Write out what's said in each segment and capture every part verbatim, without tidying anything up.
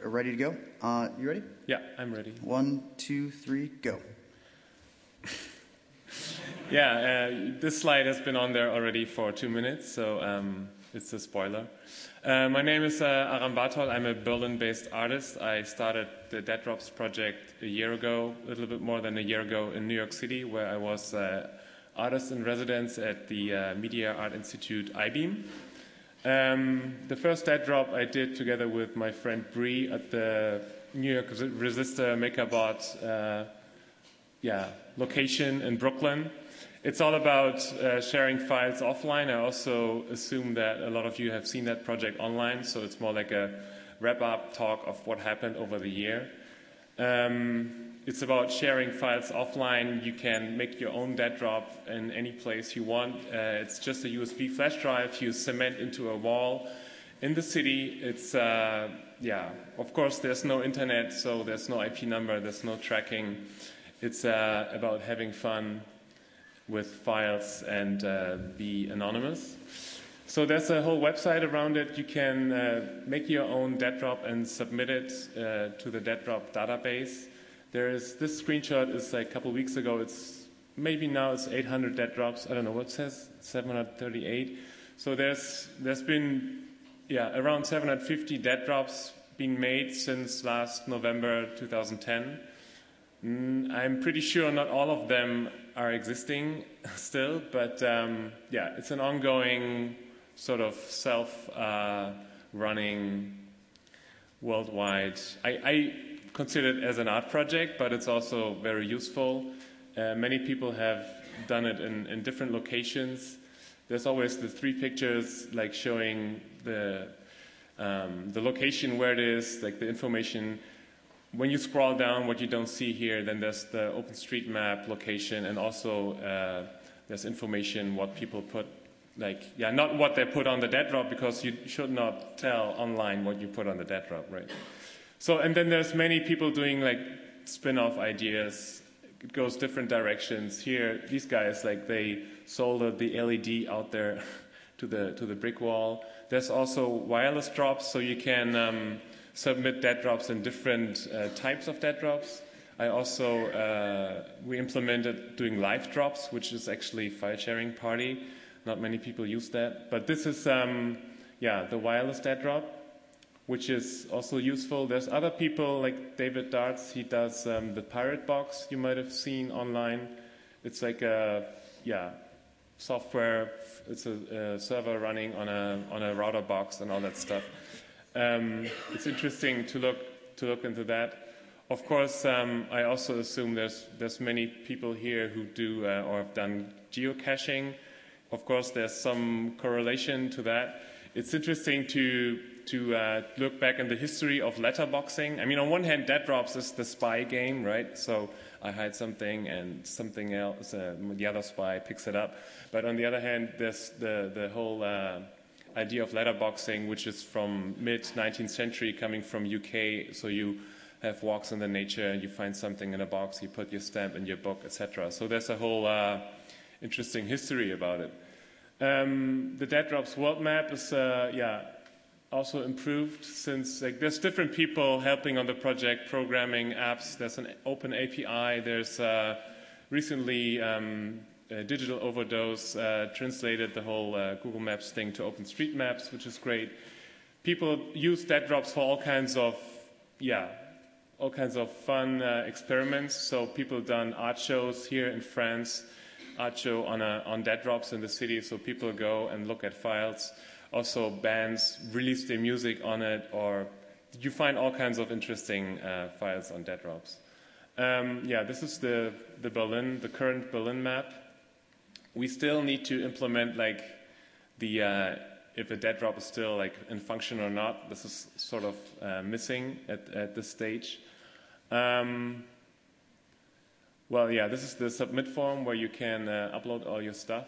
ready to go. Uh, you ready? Yeah, I'm ready. One, two, three, go. Yeah, uh, this slide has been on there already for two minutes, so um, it's a spoiler. Uh, my name is uh, Aram Bartol. I'm a Berlin-based artist. I started the Dead Drops project a year ago, a little bit more than a year ago in New York City, where I was uh, artist in residence at the uh, Media Art Institute I BEAM. Um, the first Dead Drop I did together with my friend Bree at the New York Resistor MakerBot uh, yeah, location in Brooklyn. It's all about uh, sharing files offline. I also assume that a lot of you have seen that project online, so it's more like a wrap-up talk of what happened over the year. Um, it's about sharing files offline. You can make your own Dead Drop in any place you want. Uh, it's just a U S B flash drive you cement into a wall in the city. It's, uh, yeah, of course there's no internet, so there's no I P number, there's no tracking. It's uh, about having fun with files and uh, be anonymous. So there's a whole website around it. You can uh, make your own Dead Drop and submit it uh, to the Dead Drop database. There is, this screenshot is like a couple weeks ago. It's maybe now it's eight hundred Dead Drops. I don't know what it says, seven hundred thirty-eight. So there's there's been yeah around seven hundred fifty Dead Drops being made since last November two thousand ten. Mm, I'm pretty sure not all of them are existing still, but um, yeah, it's an ongoing sort of self-running uh, worldwide. I, I consider it as an art project, but it's also very useful. Uh, many people have done it in, in different locations. There's always the three pictures, like showing the um, the location where it is, like the information. When you scroll down, what you don't see here, then there's the OpenStreetMap location, and also uh, there's information what people put, like, yeah, not what they put on the Dead Drop, because you should not tell online what you put on the Dead Drop, right? So, and then there's many people doing like spin-off ideas. It goes different directions. Here, these guys, like, they soldered the L E D out there to the to the brick wall. There's also wireless drops, so you can um, submit Dead Drops in different uh, types of Dead Drops. I also, uh, we implemented doing live drops, which is actually file sharing party. Not many people use that. But this is, um, yeah, the wireless Dead Drop, which is also useful. There's other people like David Darts. He does um, the Pirate Box you might have seen online. It's like a, yeah, software. It's a, a server running on a, on a router box and all that stuff. Um, it's interesting to look to look into that. Of course, um, I also assume there's there's many people here who do uh, or have done geocaching. Of course, there's some correlation to that. It's interesting to to uh, look back in the history of letterboxing. I mean, on one hand, Dead Drops is the spy game, right? So I hide something and something else, uh, the other spy picks it up. But on the other hand, there's the the whole uh, idea of letterboxing, which is from mid nineteenth century, coming from U K. So you have walks in the nature, and you find something in a box, you put your stamp in your book, et cetera. So there's a whole uh, interesting history about it. Um, the Dead Drops world map is, uh, yeah, also improved since, like, there's different people helping on the project, programming apps. There's an open A P I. There's uh, recently um, Uh, Digital Overdose uh, translated the whole uh, Google Maps thing to OpenStreetMaps, which is great. People use Dead Drops for all kinds of, yeah, all kinds of fun uh, experiments. So people done art shows here in France, art show on a, on Dead Drops in the city. So people go and look at files. Also, bands release their music on it, or you find all kinds of interesting uh, files on Dead Drops. Um, yeah, this is the the Berlin, the current Berlin map. We still need to implement, like, the uh, if a Dead Drop is still, like, in function or not. This is sort of uh, missing at, at this stage. Um, well, yeah, this is the submit form where you can uh, upload all your stuff.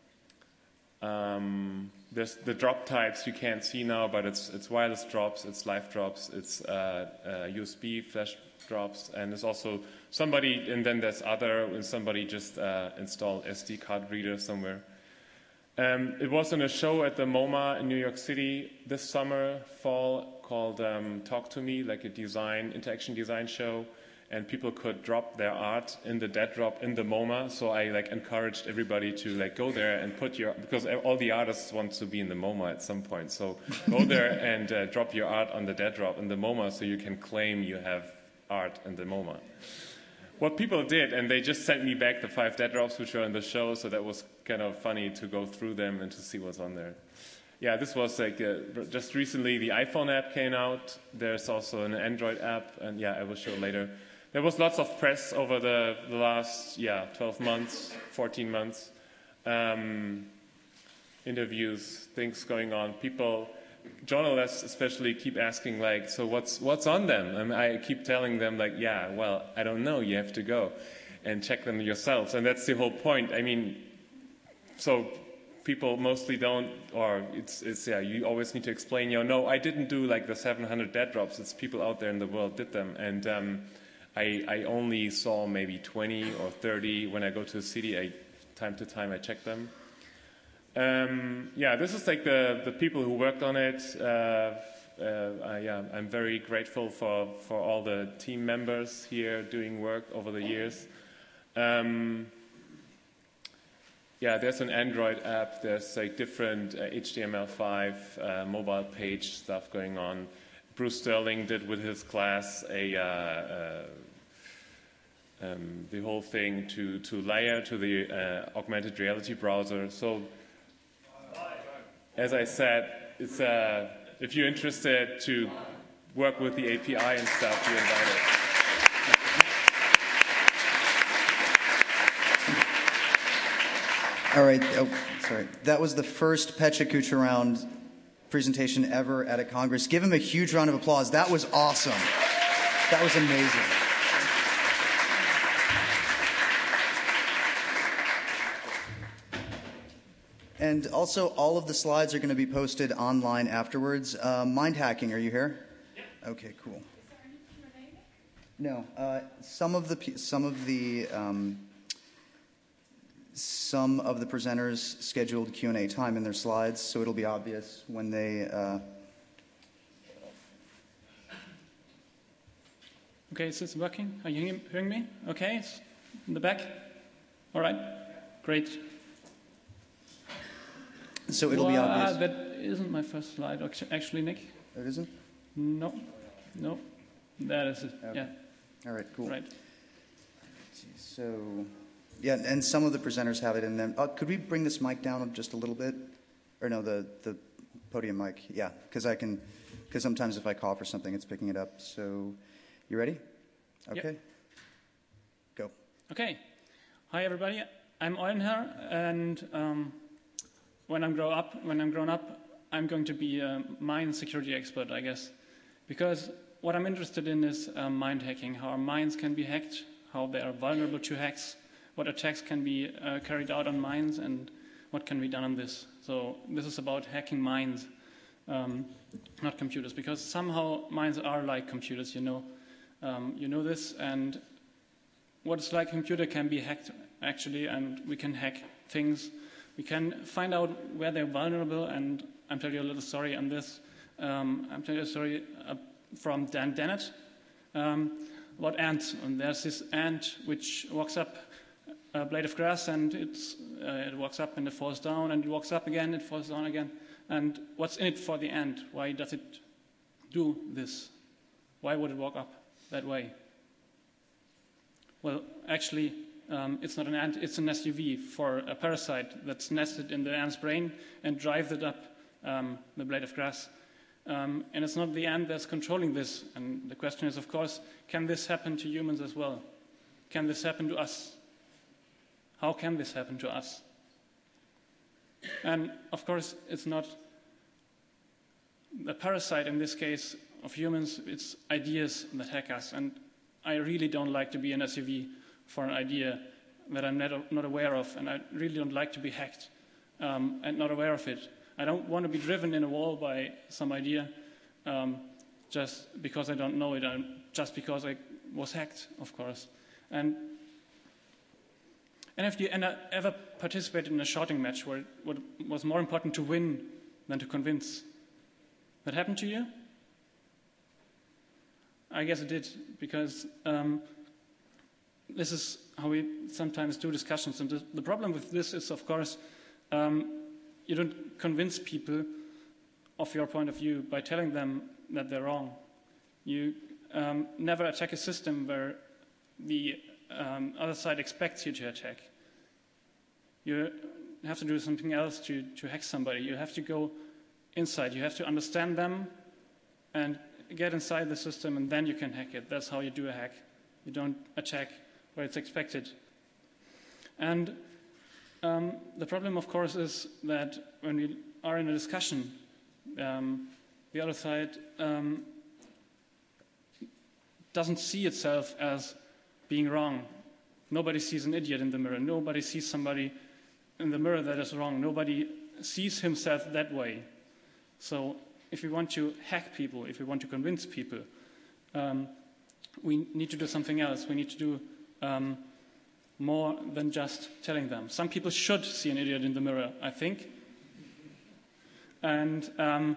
Um, there's the drop types you can't see now, but it's it's wireless drops, it's live drops, it's uh, uh, U S B flash drops, and there's also somebody, and then there's other, and somebody just uh, installed S D card reader somewhere. Um, it was in a show at the MoMA in New York City this summer, fall, called um, Talk to Me, like a design, interaction design show. And people could drop their art in the dead drop in the MoMA. So I like encouraged everybody to like go there and put your, because all the artists want to be in the MoMA at some point. So go there and uh, drop your art on the dead drop in the MoMA so you can claim you have art in the MoMA. What people did, and they just sent me back the five dead drops which were in the show, so that was kind of funny to go through them and to see what's on there. Yeah, this was like uh, just recently the iPhone app came out. There's also an Android app, and yeah, I will show later. There was lots of press over the, the last, yeah, twelve months, fourteen months. Um, interviews, things going on. People, journalists especially, keep asking, like, so what's what's on them? And I keep telling them, like, yeah, well, I don't know. You have to go and check them yourselves. And that's the whole point. I mean, so people mostly don't, or it's, it's yeah, you always need to explain, you know, no, I didn't do, like, the seven hundred dead drops. It's people out there in the world did them. And um, I, I only saw maybe twenty or thirty when I go to a city. I, time to time I check them. Um, yeah, this is like the, the people who worked on it. Uh, uh, uh, yeah, I'm very grateful for, for all the team members here doing work over the years. Um, yeah, there's an Android app. There's like different uh, H T M L five uh, mobile page stuff going on. Bruce Sterling did with his class a uh, uh, um, the whole thing to, to layer to the uh, augmented reality browser. So, as I said, it's, uh, if you're interested to work with the A P I and stuff, you're invited. All right. Oh, sorry. That was the first Pecha Kucherand presentation ever at a Congress. Give him a huge round of applause. That was awesome. That was amazing. And also, all of the slides are going to be posted online afterwards. Uh, mind hacking, are you here? Yeah. Okay, cool. Is there any Q and A? No. Uh, some of the some of the um, some of the presenters scheduled Q and A time in their slides, so it'll be obvious when they. Uh... Okay, is this working? Are you hearing me? Okay, it's in the back. All right, great. So it'll well, be obvious. Uh, that isn't my first slide, actually, Nick. It isn't? No, no, that is it. Okay. Yeah. All right, cool. Right. So, yeah, and some of the presenters have it in them. Uh, could we bring this mic down just a little bit? Or no, the, the podium mic. Yeah, because I can, because sometimes if I cough or something, it's picking it up. So, you ready? Okay. Yep. Go. Okay. Hi, everybody. I'm Eulenher, and um, when I'm grow up, when I'm grown up, I'm going to be a mind security expert, I guess, because what I'm interested in is uh, mind hacking, how our minds can be hacked, how they are vulnerable to hacks, what attacks can be uh, carried out on minds, and what can be done on this. So this is about hacking minds, um, not computers, because somehow minds are like computers, you know. Um, you know this, and what's like a computer can be hacked, actually, and we can hack things. We can find out where they're vulnerable, and I'm telling you a little story on this. Um, I'm telling you a story uh, from Dan Dennett um, about ants. And there's this ant which walks up a blade of grass, and it's, uh, it walks up and it falls down, and it walks up again, it falls down again. And what's in it for the ant? Why does it do this? Why would it walk up that way? Well, actually, Um, it's not an ant, it's an S U V for a parasite that's nested in the ant's brain and drives it up um, the blade of grass. Um, and it's not the ant that's controlling this. And the question is, of course, can this happen to humans as well? Can this happen to us? How can this happen to us? And of course, it's not the parasite in this case of humans, it's ideas that hack us. And I really don't like to be an S U V for an idea that I'm not, not aware of, and I really don't like to be hacked um, and not aware of it. I don't want to be driven in a wall by some idea um, just because I don't know it, and just because I was hacked, of course. And, and if you and I ever participated in a shouting match where it was more important to win than to convince, that happened to you? I guess it did, because um, this is how we sometimes do discussions. And the, the problem with this is, of course, um, you don't convince people of your point of view by telling them that they're wrong. You um, never attack a system where the um, other side expects you to attack. You have to do something else to, to hack somebody. You have to go inside. You have to understand them and get inside the system, and then you can hack it. That's how you do a hack. You don't attack where it's expected. And um, the problem, of course, is that when we are in a discussion, um, the other side um, doesn't see itself as being wrong. Nobody sees an idiot in the mirror. Nobody sees somebody in the mirror that is wrong. Nobody sees himself that way. So if we want to hack people, if we want to convince people, um, we need to do something else. We need to do um, more than just telling them. Some people should see an idiot in the mirror, I think. And um,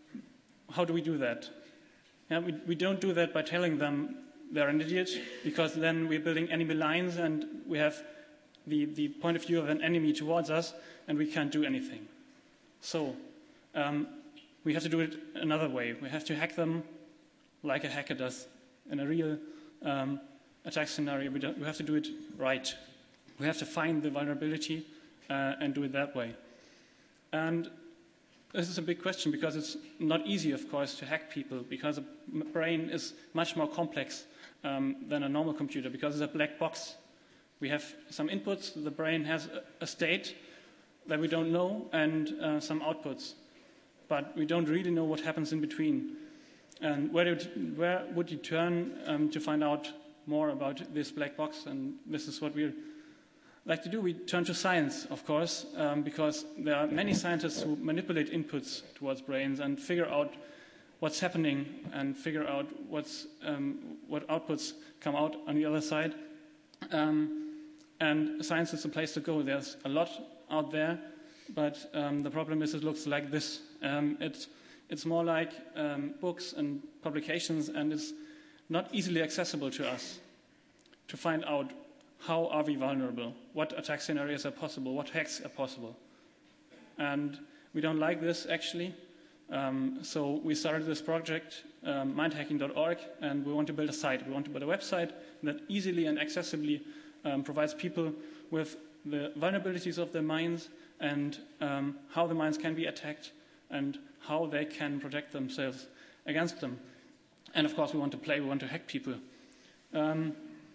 how do we do that? Yeah, we, we don't do that by telling them they're an idiot, because then we're building enemy lines and we have the, the point of view of an enemy towards us, and we can't do anything. So um, we have to do it another way. We have to hack them like a hacker does in a real um, attack scenario. We, don't, we have to do it right. We have to find the vulnerability uh, and do it that way. And this is a big question, because it's not easy, of course, to hack people, because a brain is much more complex um, than a normal computer, because it's a black box. We have some inputs, the brain has a state that we don't know, and uh, some outputs. But we don't really know what happens in between. And where, did, where would you turn um, to find out more about this black box? And this is what we like to do. We turn to science, of course, um, because there are many scientists who manipulate inputs towards brains and figure out what's happening and figure out what's, um, what outputs come out on the other side. Um, and science is the place to go. There's a lot out there, but um, the problem is it looks like this. Um, it's, it's more like um, books and publications, and it's not easily accessible to us to find out how are we vulnerable, what attack scenarios are possible, what hacks are possible. And we don't like this, actually. Um, so we started this project, um, mind hacking dot org, and we want to build a site. We want to build a website that easily and accessibly um, provides people with the vulnerabilities of their minds and um, how the minds can be attacked and how they can protect themselves against them. And of course, we want to play, we want to hack people. Um,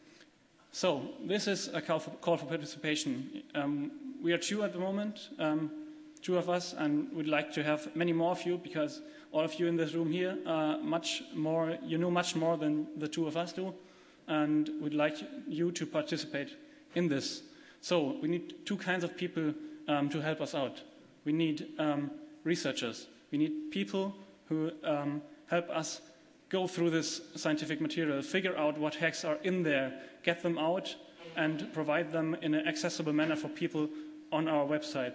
so this is a call for, call for participation. Um, we are two at the moment, um, two of us, and we'd like to have many more of you, because all of you in this room here are much more, you know much more than the two of us do, and we'd like you to participate in this. So we need two kinds of people um, to help us out. We need um, researchers. We need people who um, help us go through this scientific material, figure out what hacks are in there, get them out, and provide them in an accessible manner for people on our website,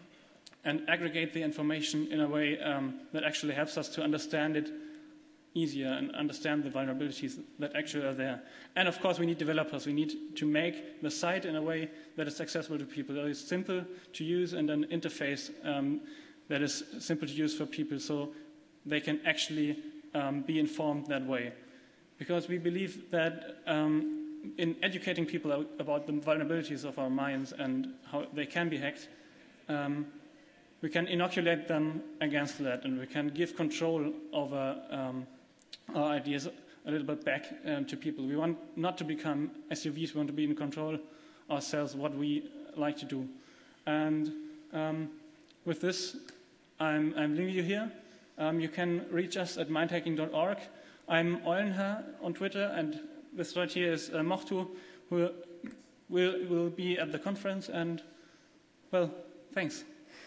and aggregate the information in a way um, that actually helps us to understand it easier and understand the vulnerabilities that actually are there. And of course, we need developers. We need to make the site in a way that is accessible to people, that is simple to use, and an interface um, that is simple to use for people, so they can actually um, be informed that way. Because we believe that um, in educating people about the vulnerabilities of our minds and how they can be hacked, um, we can inoculate them against that, and we can give control over um, our ideas a little bit back um, to people. We want not to become S U Vs, we want to be in control ourselves, what we like to do. And um, with this, I'm, I'm leaving you here. Um, you can reach us at mind hacking dot org. I'm Eulenher on Twitter, and this right here is uh, Mochtu, who will, will be at the conference, and, well, thanks.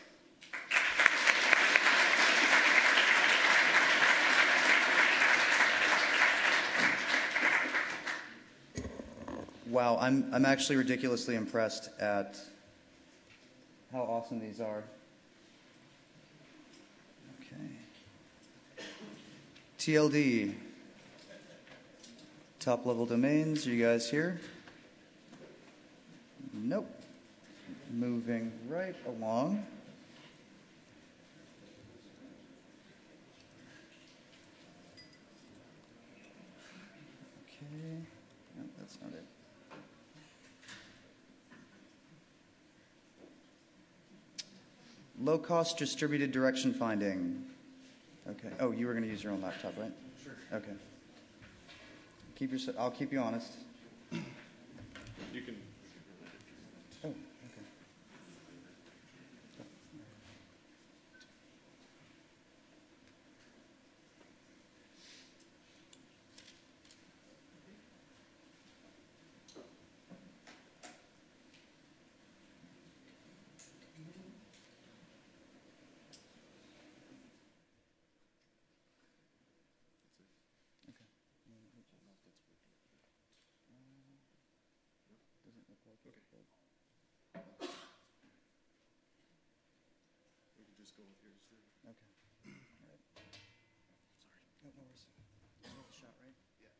Wow, I'm, I'm actually ridiculously impressed at how awesome these are. Okay. T L D. Top level domains, are you guys here? Nope. Moving right along. Okay, no, that's not it. Low-cost distributed direction finding. Okay. Oh, you were going to use your own laptop, right? Sure. Okay. Keep your. I'll keep you honest. You can. Oh, okay. Go with yours then. Okay. All right. Sorry. No, no worries. Is that the shot, right? Yeah.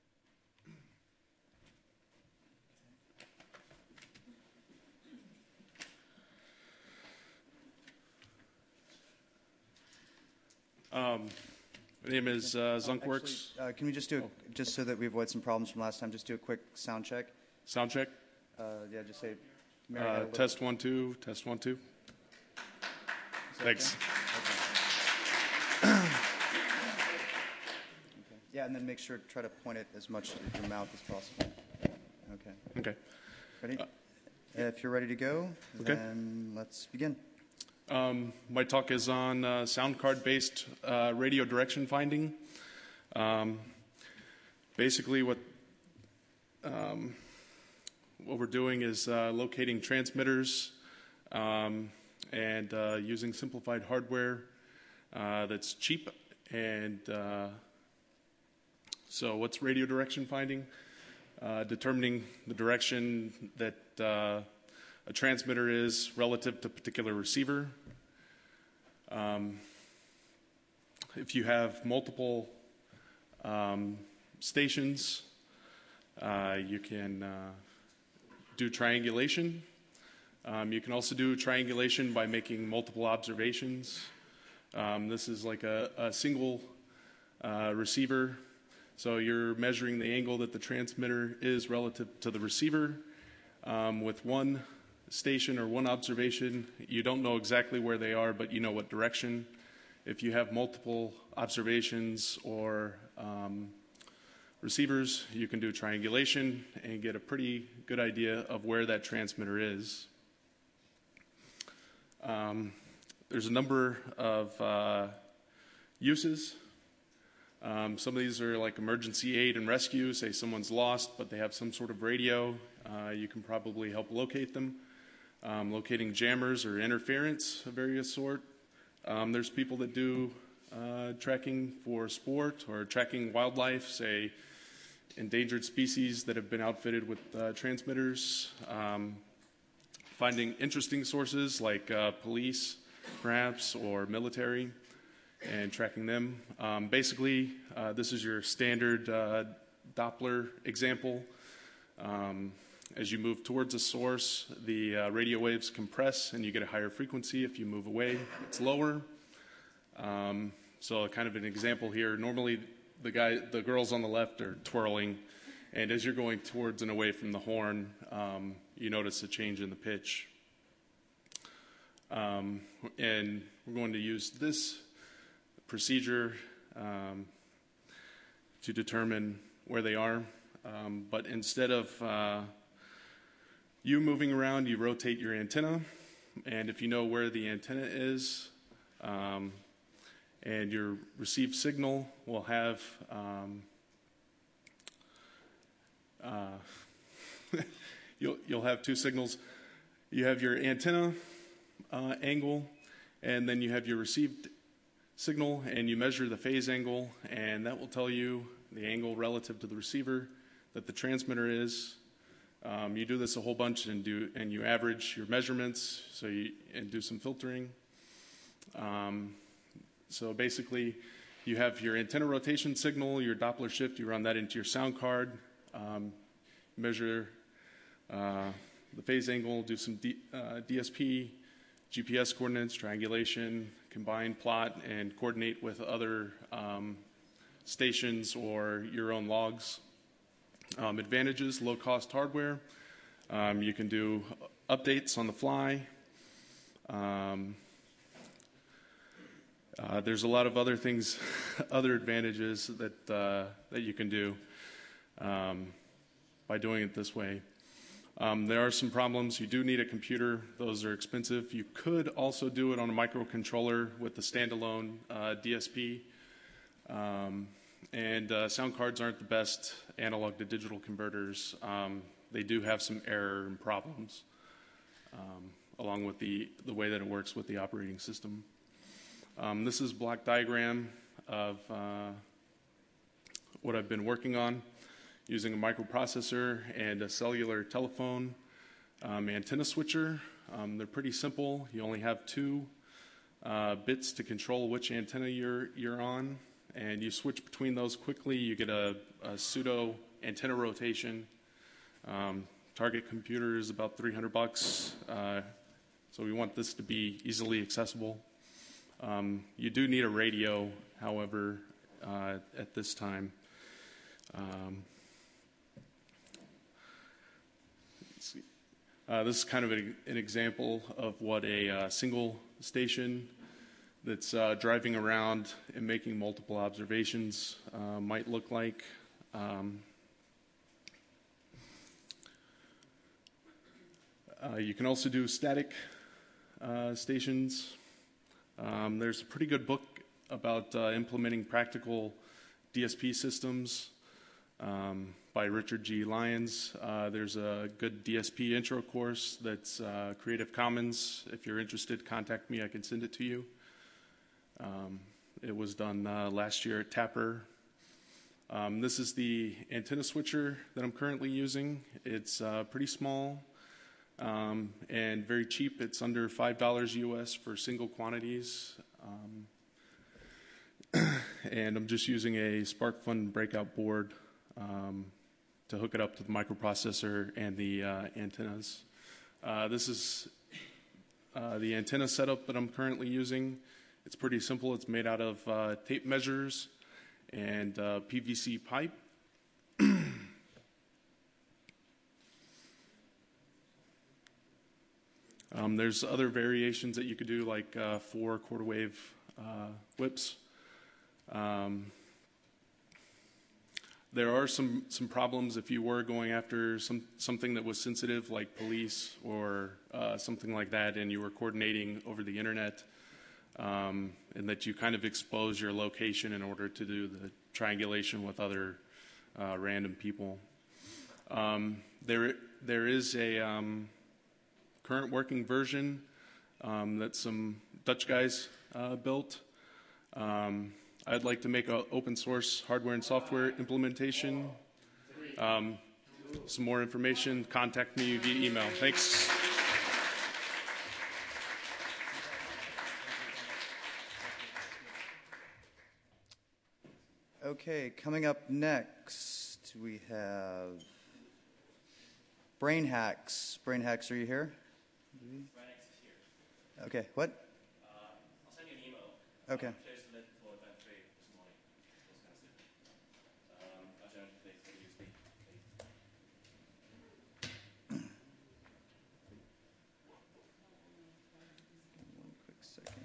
Um, my name is uh, Zunkworks. Actually, uh, can we just do, a, just so that we avoid some problems from last time, just do a quick sound check? Sound check. Uh, yeah, just say. Mary, Uh, had a little- test one, two. Test one, two. Is that Thanks. Okay? Okay. Okay. Yeah, and then make sure try to point it as much with your mouth as possible. Okay. Okay. Ready? If you're ready to go, Okay. then let's begin. Um, my talk is on uh, sound card-based uh, radio direction finding. Um, basically, what um, what we're doing is uh, locating transmitters um, and uh, using simplified hardware uh, that's cheap. And uh, so, what's radio direction finding? Uh, determining the direction that uh, a transmitter is relative to a particular receiver. Um, if you have multiple um, stations, uh, you can uh, do triangulation. Um, you can also do triangulation by making multiple observations. Um, this is like a, a single uh, receiver. So you're measuring the angle that the transmitter is relative to the receiver. Um, with one station or one observation, you don't know exactly where they are, but you know what direction. If you have multiple observations or um, receivers, you can do triangulation and get a pretty good idea of where that transmitter is. Um, there's a number of uh, uses. Um, some of these are like emergency aid and rescue. Say someone's lost, but they have some sort of radio. Uh, you can probably help locate them. Um, locating jammers or interference of various sort. Um, there's people that do uh, tracking for sport or tracking wildlife, say endangered species that have been outfitted with uh, transmitters. Um, finding interesting sources like uh, police, perhaps, or military, and tracking them. Um, basically, uh, this is your standard uh, Doppler example. Um, as you move towards a source, the uh, radio waves compress and you get a higher frequency. If you move away, it's lower. Um, so kind of an example here. Normally, the guy, the girls on the left are twirling, and as you're going towards and away from the horn, um, you notice a change in the pitch. Um, and we're going to use this procedure um, to determine where they are. Um, but instead of uh, you moving around, you rotate your antenna. And if you know where the antenna is, um, and your received signal will have um, uh, you'll, you'll have two signals. You have your antenna uh, angle, and then you have your received signal, and you measure the phase angle, and that will tell you the angle relative to the receiver that the transmitter is. Um, you do this a whole bunch and do and you average your measurements, so you and do some filtering. Um, so basically, you have your antenna rotation signal, your Doppler shift. You run that into your sound card. Um, measure uh, the phase angle, do some D, uh, D S P, G P S coordinates, triangulation, combine plot, and coordinate with other um, stations or your own logs. Um, advantages, low-cost hardware. Um, you can do updates on the fly. Um, uh, there's a lot of other things, other advantages that uh, that you can do um, by doing it this way. Um, there are some problems. You do need a computer. Those are expensive. You could also do it on a microcontroller with the standalone uh, D S P. Um, and uh, sound cards aren't the best analog to digital converters. Um, they do have some error and problems, um, along with the, the way that it works with the operating system. Um, this is a block diagram of uh, what I've been working on, using a microprocessor and a cellular telephone um, antenna switcher. Um, they're pretty simple. You only have two uh, bits to control which antenna you're, you're on, and you switch between those quickly. You get a, a pseudo antenna rotation. Um, target computer is about three hundred bucks, uh, so we want this to be easily accessible. Um, you do need a radio, however, uh, at this time. Um, let's see. Uh, this is kind of a, an example of what a uh, single station that's uh, driving around and making multiple observations uh, might look like. Um, uh, you can also do static uh, stations. Um, there's a pretty good book about uh, implementing practical D S P systems um, by Richard G. Lyons. Uh, there's a good D S P intro course that's uh, Creative Commons. If you're interested, contact me. I can send it to you. Um, it was done uh, last year at Tapper. Um, this is the antenna switcher that I'm currently using. It's uh, pretty small um, and very cheap. It's under five dollars U S for single quantities. Um, and I'm just using a SparkFun breakout board um, to hook it up to the microprocessor and the uh, antennas. Uh, this is uh, the antenna setup that I'm currently using. It's pretty simple. It's made out of uh, tape measures and uh, P V C pipe. um, there's other variations that you could do, like uh, four quarter wave uh, whips. Um, there are some, some problems if you were going after some, something that was sensitive, like police or uh, something like that, and you were coordinating over the internet. Um, and that you kind of expose your location in order to do the triangulation with other uh, random people. Um, there, there is a um, current working version um, that some Dutch guys uh, built. Um, I'd like to make an open source hardware and software implementation. Um, some more information, contact me via email. Thanks. Okay, coming up next, we have Brain Hacks. Brain Hacks, are you here? Brain Hacks is here. Okay, what? Uh, I'll send you an email. Okay. Um, Chase the letter for about three this morning. Those kinds of stuff. Um, I'll show you the place for U S B. One quick second.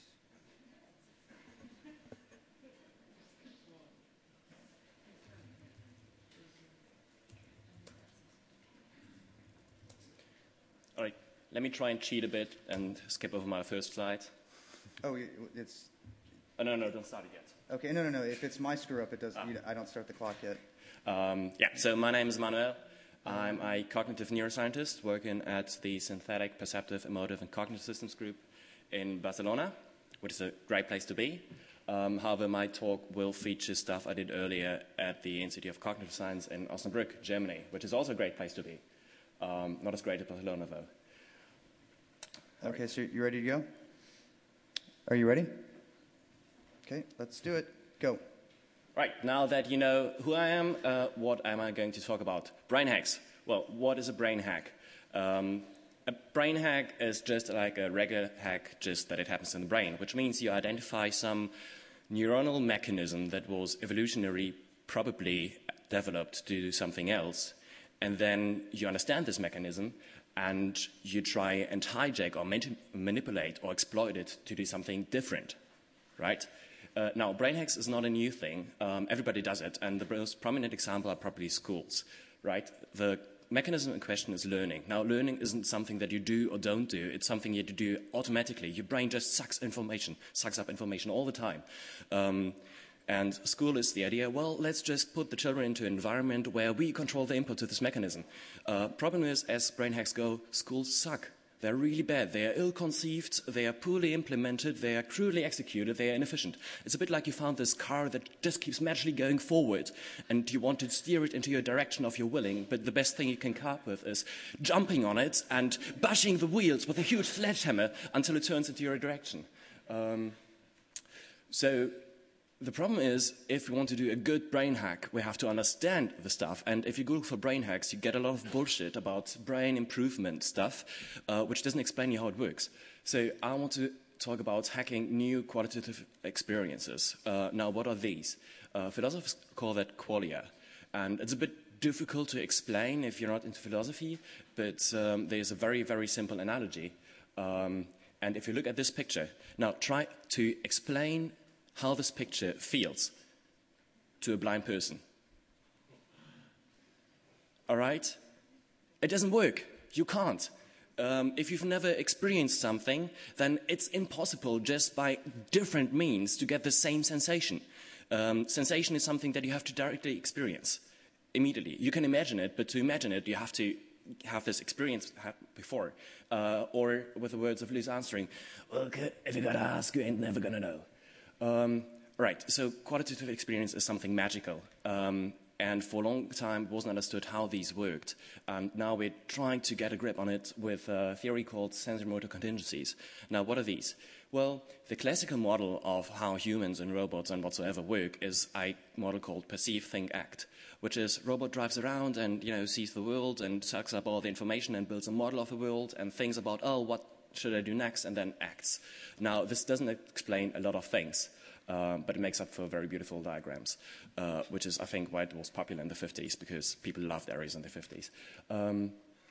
All right, let me try and cheat a bit and skip over my first slide. Oh, it's Oh, no, no, don't start it yet. okay. No, no, no. If it's my screw up, it does. You, I don't start the clock yet. Um, yeah, so my name is Manuel. I'm a cognitive neuroscientist working at the Synthetic, Perceptive, Emotive, and Cognitive Systems Group in Barcelona, which is a great place to be. Um, however, my talk will feature stuff I did earlier at the Institute of Cognitive Science in Osnabrück, Germany, which is also a great place to be. Um, not as great as Barcelona, though. Okay, so you ready to go? Are you ready? Okay, let's do it. Go. Right, now that you know who I am, uh, what am I going to talk about? Brain hacks. Well, what is a brain hack? Um, a brain hack is just like a regular hack, just that it happens in the brain, which means you identify some neuronal mechanism that was evolutionary probably developed to do something else, and then you understand this mechanism and you try and hijack or man- manipulate or exploit it to do something different, right? Uh, now, brain hacks is not a new thing. Um, everybody does it, and the most prominent example are probably schools, right? The mechanism in question is learning. Now, learning isn't something that you do or don't do. It's something you do automatically. Your brain just sucks information, sucks up information all the time. Um, and school is the idea, well, let's just put the children into an environment where we control the input to this mechanism. Uh, problem is, as brain hacks go, schools suck. They're really bad. They are ill-conceived, they are poorly implemented, they are crudely executed, they are inefficient. It's a bit like you found this car that just keeps magically going forward and you want to steer it into your direction of your willing, but the best thing you can come up with is jumping on it and bashing the wheels with a huge sledgehammer until it turns into your direction. Um, so the problem is, if we want to do a good brain hack, we have to understand the stuff. And if you Google for brain hacks, you get a lot of bullshit about brain improvement stuff, uh, which doesn't explain you how it works. So I want to talk about hacking new qualitative experiences. Uh, now, what are these? Uh, philosophers call that qualia. And it's a bit difficult to explain if you're not into philosophy, but um, there's a very, very simple analogy. Um, and if you look at this picture, now try to explain how this picture feels to a blind person. All right? It doesn't work. You can't. Um, if you've never experienced something, then it's impossible just by different means to get the same sensation. Um, sensation is something that you have to directly experience immediately. You can imagine it, but to imagine it, you have to have this experience before. Uh, or with the words of Louis Armstrong, well, if you gotta ask, you ain't never gonna know. Um, right, so qualitative experience is something magical, um, and for a long time it wasn't understood how these worked. Um, now we're trying to get a grip on it with a theory called sensory-motor contingencies. Now, what are these? Well, the classical model of how humans and robots and whatsoever work is a model called perceive, think, act, which is robot drives around and, you know, sees the world and sucks up all the information and builds a model of the world and thinks about, oh, what should I do next, and then acts. Now, this doesn't explain a lot of things, uh, but it makes up for very beautiful diagrams, uh, which is, I think, why it was popular in the fifties, because people loved arrays in the fifties. Um,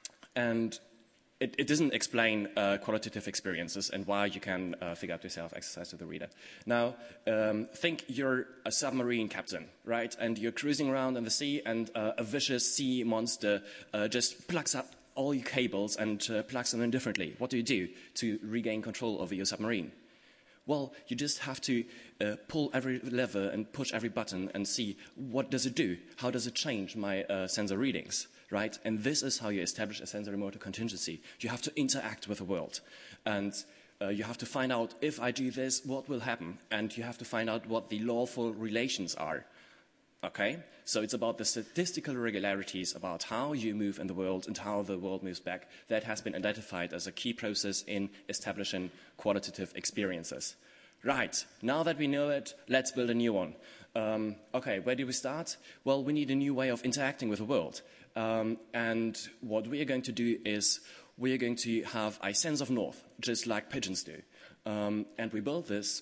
and it, it doesn't explain uh, qualitative experiences and why you can uh, figure out yourself, exercise to the reader. Now, um, think you're a submarine captain, right? And you're cruising around in the sea, and uh, a vicious sea monster uh, just plucks up all your cables and uh, plugs them in differently. What do you do to regain control over your submarine? Well, you just have to uh, pull every lever and push every button and see, what does it do? How does it change my uh, sensor readings, right? And this is how you establish a sensory motor contingency. You have to interact with the world. And uh, you have to find out, if I do this, what will happen? And you have to find out what the lawful relations are. Okay, so it's about the statistical regularities about how you move in the world and how the world moves back. That has been identified as a key process in establishing qualitative experiences. Right, now that we know it, let's build a new one. Um, okay, where do we start? Well, we need a new way of interacting with the world. Um, and what we are going to do is we are going to have a sense of north, just like pigeons do. Um, and we build this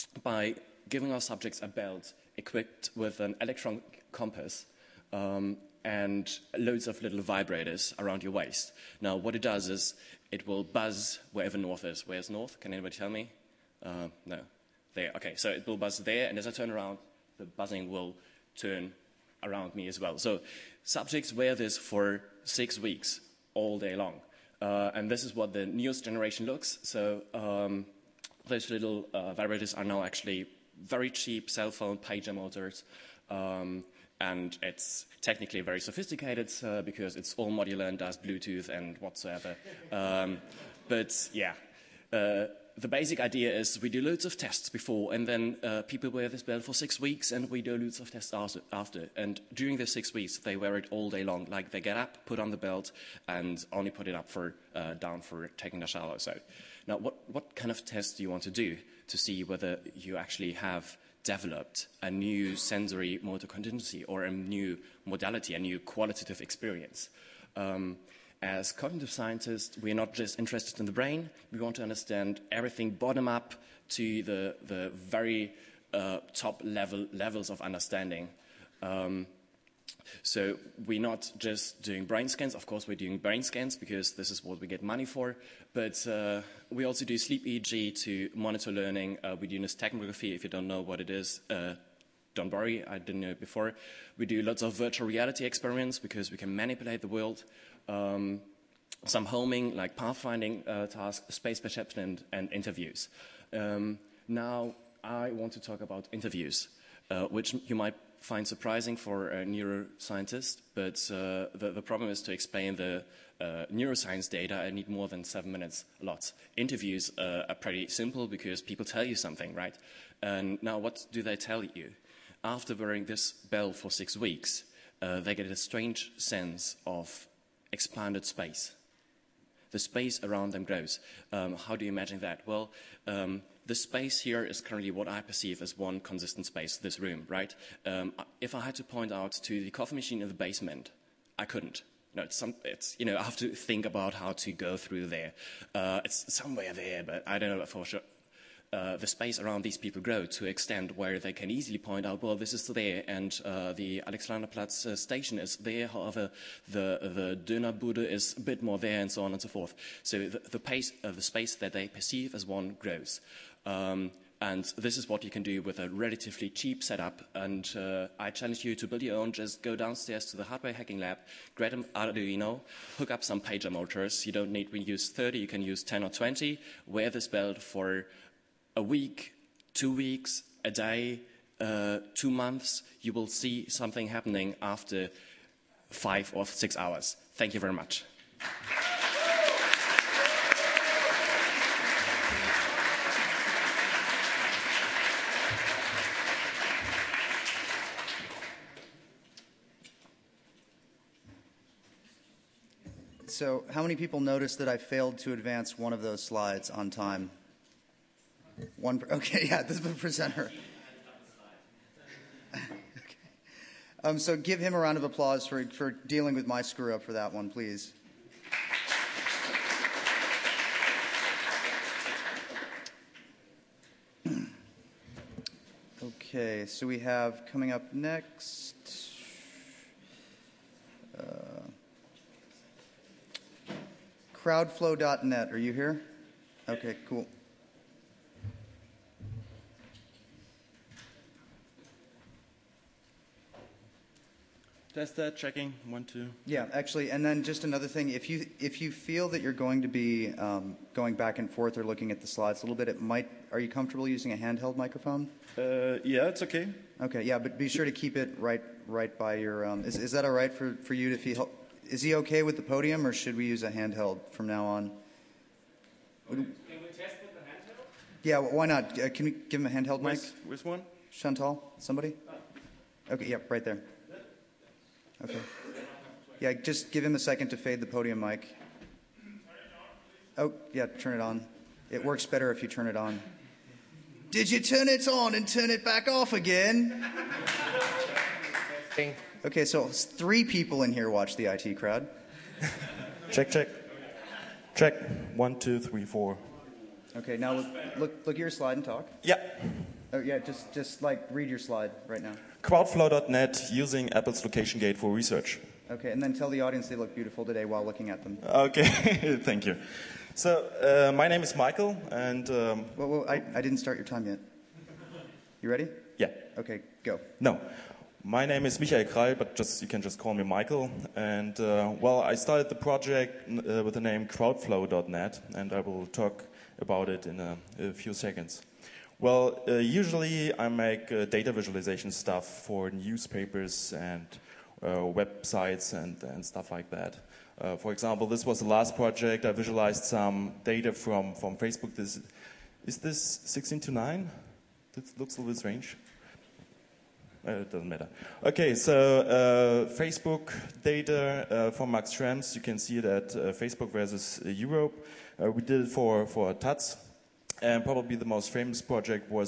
by giving our subjects a belt equipped with an electron compass um, and loads of little vibrators around your waist. Now, what it does is it will buzz wherever north is. Where's north? Can anybody tell me? Uh, no. There. Okay, so it will buzz there, and as I turn around, the buzzing will turn around me as well. So subjects wear this for six weeks, all day long. Uh, and this is what the newest generation looks. So um, those little uh, vibrators are now actually very cheap cell phone pager motors, um, and it's technically very sophisticated uh, because it's all modular and does Bluetooth and whatsoever. Um, but yeah, uh, the basic idea is we do loads of tests before, and then uh, people wear this belt for six weeks, and we do loads of tests after. And during the six weeks, they wear it all day long. Like they get up, put on the belt, and only put it up for uh, down for taking a shower or so. Now, what, what kind of test do you want to do to see whether you actually have developed a new sensory motor contingency or a new modality, a new qualitative experience. Um, as cognitive scientists, we're not just interested in the brain, we want to understand everything bottom up to the, the very uh, top level levels of understanding. Um, So we're not just doing brain scans. Of course, we're doing brain scans because this is what we get money for. But uh, we also do sleep E E G to monitor learning. Uh, we do nystagmography. If you don't know what it is, uh, don't worry. I didn't know it before. We do lots of virtual reality experiments because we can manipulate the world. Um, some homing, like pathfinding uh, tasks, space perception, and, and interviews. Um, now, I want to talk about interviews, uh, which you might find surprising for a neuroscientist, but uh, the, the problem is to explain the uh, neuroscience data. I need more than seven minutes, lots. Interviews uh, are pretty simple because people tell you something, right? And now what do they tell you? After wearing this bell for six weeks, uh, they get a strange sense of expanded space. The space around them grows. Um, how do you imagine that? Well, um, the space here is currently what I perceive as one consistent space, this room, right? Um, if I had to point out to the coffee machine in the basement, I couldn't. No, it's, some, it's you know, I have to think about how to go through there. Uh, it's somewhere there, but I don't know for sure. Uh, the space around these people grow to an extent where they can easily point out, well, this is there, and uh, the Alexanderplatz uh, station is there, however, the, the Dönerbude is a bit more there, and so on and so forth. So the, the, pace, uh, the space that they perceive as one grows. Um, and this is what you can do with a relatively cheap setup, and uh, I challenge you to build your own. Just go downstairs to the hardware hacking lab, grab an Arduino, hook up some pager motors. You don't need to use thirty, you can use ten or twenty. Wear this belt for a week, two weeks, a day, uh, two months. You will see something happening after five or six hours. Thank you very much. So how many people noticed that I failed to advance one of those slides on time? One, okay, yeah, this is the presenter. Okay. Um, so give him a round of applause for, for dealing with my screw up for that one, please. Okay, so we have coming up next. Uh, Crowdflow dot net, are you here? Okay, cool. Test that, checking, one, two. Yeah, actually, and then just another thing, if you if you feel that you're going to be um, going back and forth or looking at the slides a little bit, it might, are you comfortable using a handheld microphone? Uh, yeah, it's okay. Okay, yeah, but be sure to keep it right right by your, um, is, is that all right for, for you to feel, is he okay with the podium, or should we use a handheld from now on? Can we test with the handheld? Yeah, why not? Uh, can we give him a handheld mic? Where's, where's one? Chantal, somebody? Okay, yeah, right there. Okay. Yeah, just give him a second to fade the podium mic. Oh, yeah, turn it on. It works better if you turn it on. Did you turn it on and turn it back off again? Okay, so three people in here watch the I T crowd. Check, check. Check. One, two, three, four. Okay, now look, look, look at your slide and talk. Yeah. Oh, yeah, just, just like read your slide right now. Crowdflow dot net, using Apple's Location Gate for research. Okay, and then tell the audience they look beautiful today while looking at them. Okay, thank you. So, uh, my name is Michael, and... Um, Whoa, whoa, I, I didn't start your time yet. You ready? Yeah. Okay, go. No. My name is Michael Krall, but just you can just call me Michael. And, uh, well, I started the project uh, with the name Crowdflow dot net, and I will talk about it in a, a few seconds. Well, uh, usually I make uh, data visualization stuff for newspapers and uh, websites and, and stuff like that. Uh, for example, this was the last project. I visualized some data from, from Facebook. This, is this sixteen to nine? This looks a little bit strange. Uh, it doesn't matter. Okay, so uh, Facebook data uh, from Max Schrems. You can see that uh, Facebook versus uh, Europe. Uh, we did it for, for Taz. And probably the most famous project was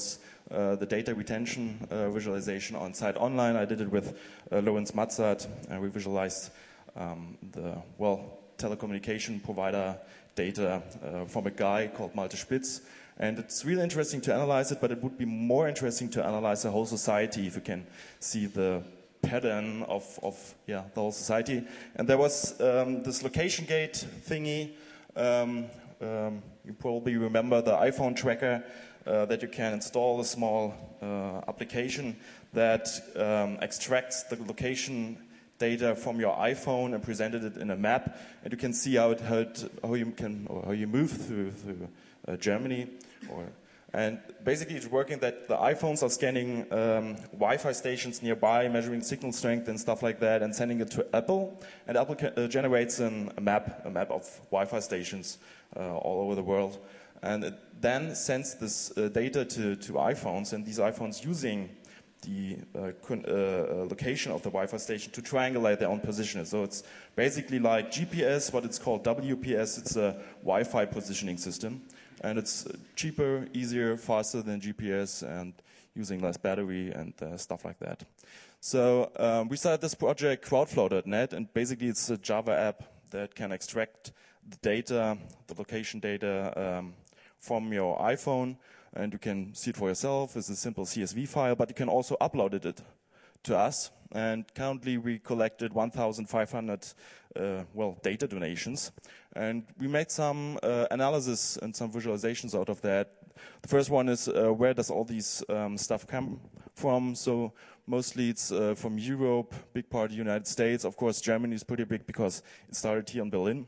uh, the data retention uh, visualization on Site Online. I did it with uh, Lorenz Matzat, and we visualized um, the, well, telecommunication provider data uh, from a guy called Malte Spitz. And it's really interesting to analyze it, but it would be more interesting to analyze the whole society if you can see the pattern of, of yeah, the whole society. And there was um, this location gate thingy. Um, um, you probably remember the iPhone tracker uh, that you can install a small uh, application that um, extracts the location data from your iPhone and presented it in a map, and you can see how it, how, it, how you can or how you move through through uh, Germany. Or, and basically, it's working that the iPhones are scanning um, Wi-Fi stations nearby, measuring signal strength and stuff like that, and sending it to Apple. And Apple ca- uh, generates an, a map, a map of Wi-Fi stations uh, all over the world, and it then sends this uh, data to to iPhones, and these iPhones using the uh, con- uh, location of the Wi-Fi station to triangulate their own position. So it's basically like G P S, but it's called W P S. It's a Wi-Fi positioning system. And it's cheaper, easier, faster than G P S, and using less battery and uh, stuff like that. So um, we started this project, crowdflow dot net, and basically it's a Java app that can extract the data, the location data um, from your iPhone, and you can see it for yourself. It's a simple C S V file, but you can also upload it to us. And currently we collected one thousand five hundred uh, well data donations, and we made some uh, analysis and some visualizations out of that. The first one is uh, where does all these um, stuff come from? So mostly it's uh, from Europe, big part of the United States. Of course, Germany is pretty big because it started here in Berlin,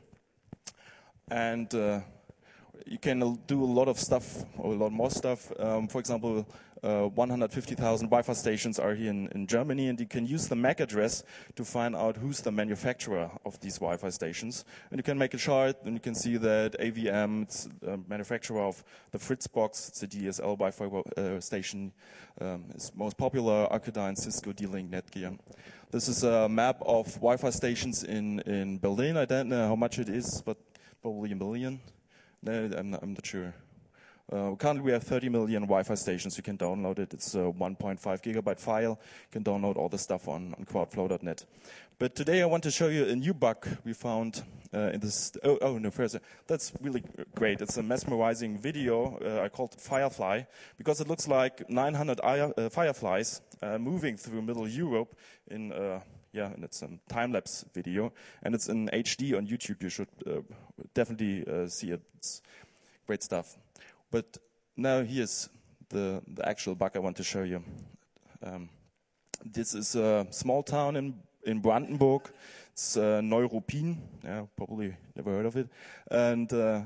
and uh, you can do a lot of stuff, or a lot more stuff. Um, for example, uh, one hundred fifty thousand Wi-Fi stations are here in, in Germany, and you can use the M A C address to find out who's the manufacturer of these Wi-Fi stations. And you can make a chart, and you can see that A V M, it's the manufacturer of the Fritzbox, it's a D S L Wi-Fi uh, station, um, is most popular, Arcadine, Cisco, D-Link, Netgear. This is a map of Wi-Fi stations in, in Berlin. I don't know how much it is, but probably a million. No, I'm not, I'm not sure. Uh, currently, we have thirty million Wi-Fi stations. You can download it. It's a one point five gigabyte file. You can download all the stuff on, on crowdflow dot net. But today, I want to show you a new bug we found uh, in this. Oh, oh, no, first, that's really great. It's a mesmerizing video. Uh, I called it Firefly because it looks like nine hundred uh, fireflies uh, moving through Middle Europe in. Uh, Yeah, and it's a time-lapse video, and it's in H D on YouTube. You should uh, definitely uh, see it. It's great stuff. But now here's the, the actual bug I want to show you. Um, this is a small town in, in Brandenburg. It's uh, Neuruppin. Yeah, probably never heard of it. And uh,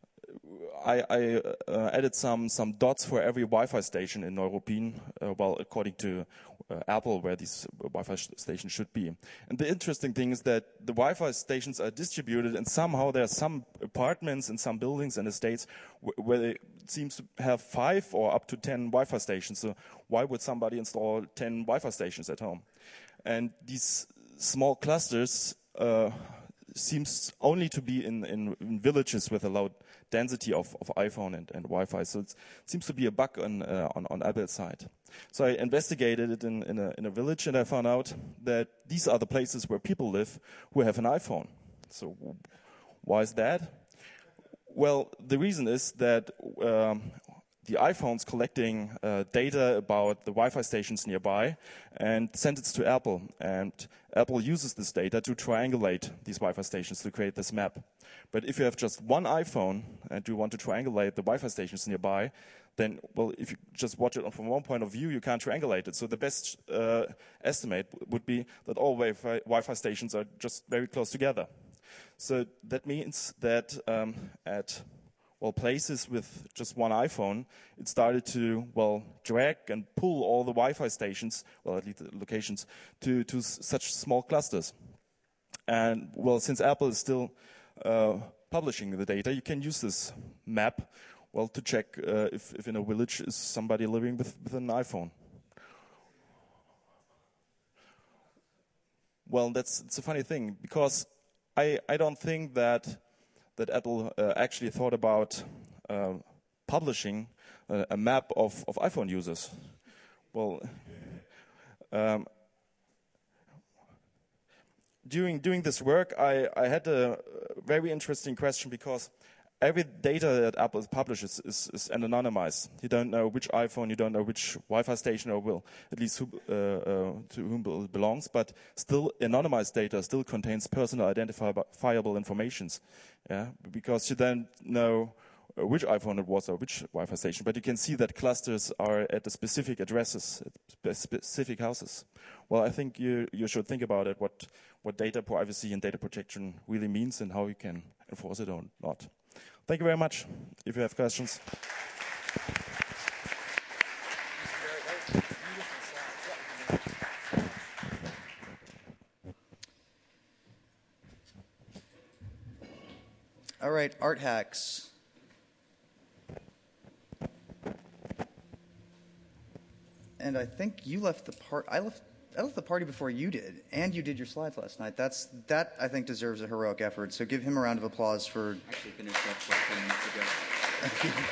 I, I uh, added some, some dots for every Wi-Fi station in Neuruppin, uh, well, according to uh, Apple, where these Wi-Fi sh- stations should be. And the interesting thing is that the Wi-Fi stations are distributed, and somehow there are some apartments and some buildings and estates w- where it seems to have five or up to ten Wi-Fi stations. So why would somebody install ten Wi-Fi stations at home? And these small clusters uh, seems only to be in, in, in villages with a low density of, of iPhone and, and Wi-Fi. So it's, it seems to be a bug on, uh, on, on Apple's side. So I investigated it in, in, a, in a village, and I found out that these are the places where people live who have an iPhone. So why is that? Well, the reason is that um, the iPhone's collecting uh, data about the Wi-Fi stations nearby and sends it to Apple. And Apple uses this data to triangulate these Wi-Fi stations to create this map. But if you have just one iPhone and you want to triangulate the Wi-Fi stations nearby, then, well, if you just watch it from one point of view, you can't triangulate it. So the best uh, estimate would be that all Wi-Fi, Wi-Fi stations are just very close together. So that means that um, at well, places with just one iPhone, it started to, well, drag and pull all the Wi-Fi stations, well, at least the locations, to, to s- such small clusters. And, well, since Apple is still uh, publishing the data, you can use this map, well, to check uh, if, if in a village is somebody living with, with an iPhone. Well, that's it's a funny thing, because I, I don't think that that Apple uh, actually thought about uh, publishing a, a map of, of iPhone users. Well, um, during doing this work, I, I had a very interesting question, because every data that Apple publishes is, is anonymized. You don't know which iPhone, you don't know which Wi-Fi station, or will at least who, uh, uh, to whom it belongs. But still, anonymized data still contains personal identifiable informations. Yeah, because you don't know which iPhone it was or which Wi-Fi station. But you can see that clusters are at the specific addresses, at specific houses. Well, I think you you should think about it. What what data privacy and data protection really means, and how you can enforce it or not. Thank you very much. If you have questions. All right, art hacks. And I think you left the part. I left. I left the party before you did, and you did your slides last night. That's that. I think deserves a heroic effort. So give him a round of applause for. Actually finished up like ten minutes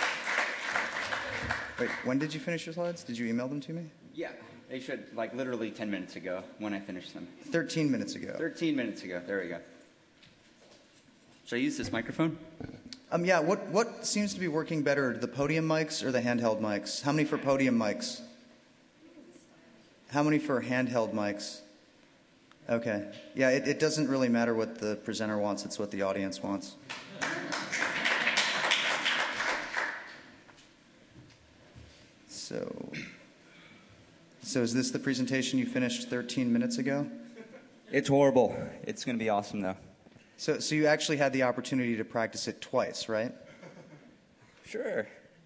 ago. Wait, when did you finish your slides? Did you email them to me? Yeah, they should, like literally ten minutes ago when I finished them. Thirteen minutes ago. Thirteen minutes ago. There we go. Should I use this microphone? Um, yeah. What what seems to be working better, the podium mics or the handheld mics? How many for podium mics? How many for handheld mics? Okay. Yeah, it, it doesn't really matter what the presenter wants. It's what the audience wants. So, so is this the presentation you finished thirteen minutes ago? It's horrible. It's going to be awesome, though. So, so you actually had the opportunity to practice it twice, right? Sure.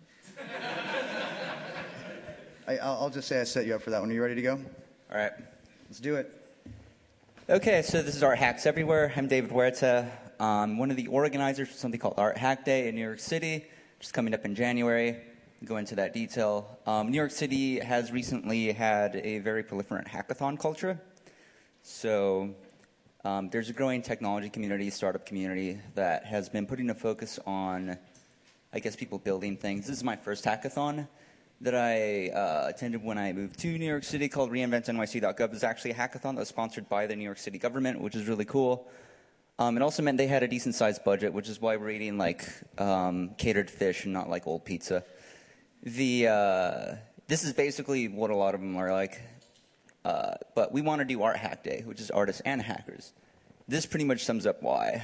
I, I'll I'll just say I set you up for that one. Are you ready to go? All right. Let's do it. Okay, so this is Art Hacks Everywhere. I'm David Huerta. I'm one of the organizers for something called Art Hack Day in New York City, which is coming up in January. I'll go into that detail. Um, New York City has recently had a very proliferant hackathon culture. So um, there's a growing technology community, startup community, that has been putting a focus on, I guess, people building things. This is my first hackathon that I uh, attended when I moved to New York City, called reinvent N Y C dot gov. It was actually a hackathon that was sponsored by the New York City government, which is really cool. Um, it also meant they had a decent-sized budget, which is why we're eating like um, catered fish and not like old pizza. The uh, this is basically what a lot of them are like. Uh, but we want to do Art Hack Day, which is artists and hackers. This pretty much sums up why.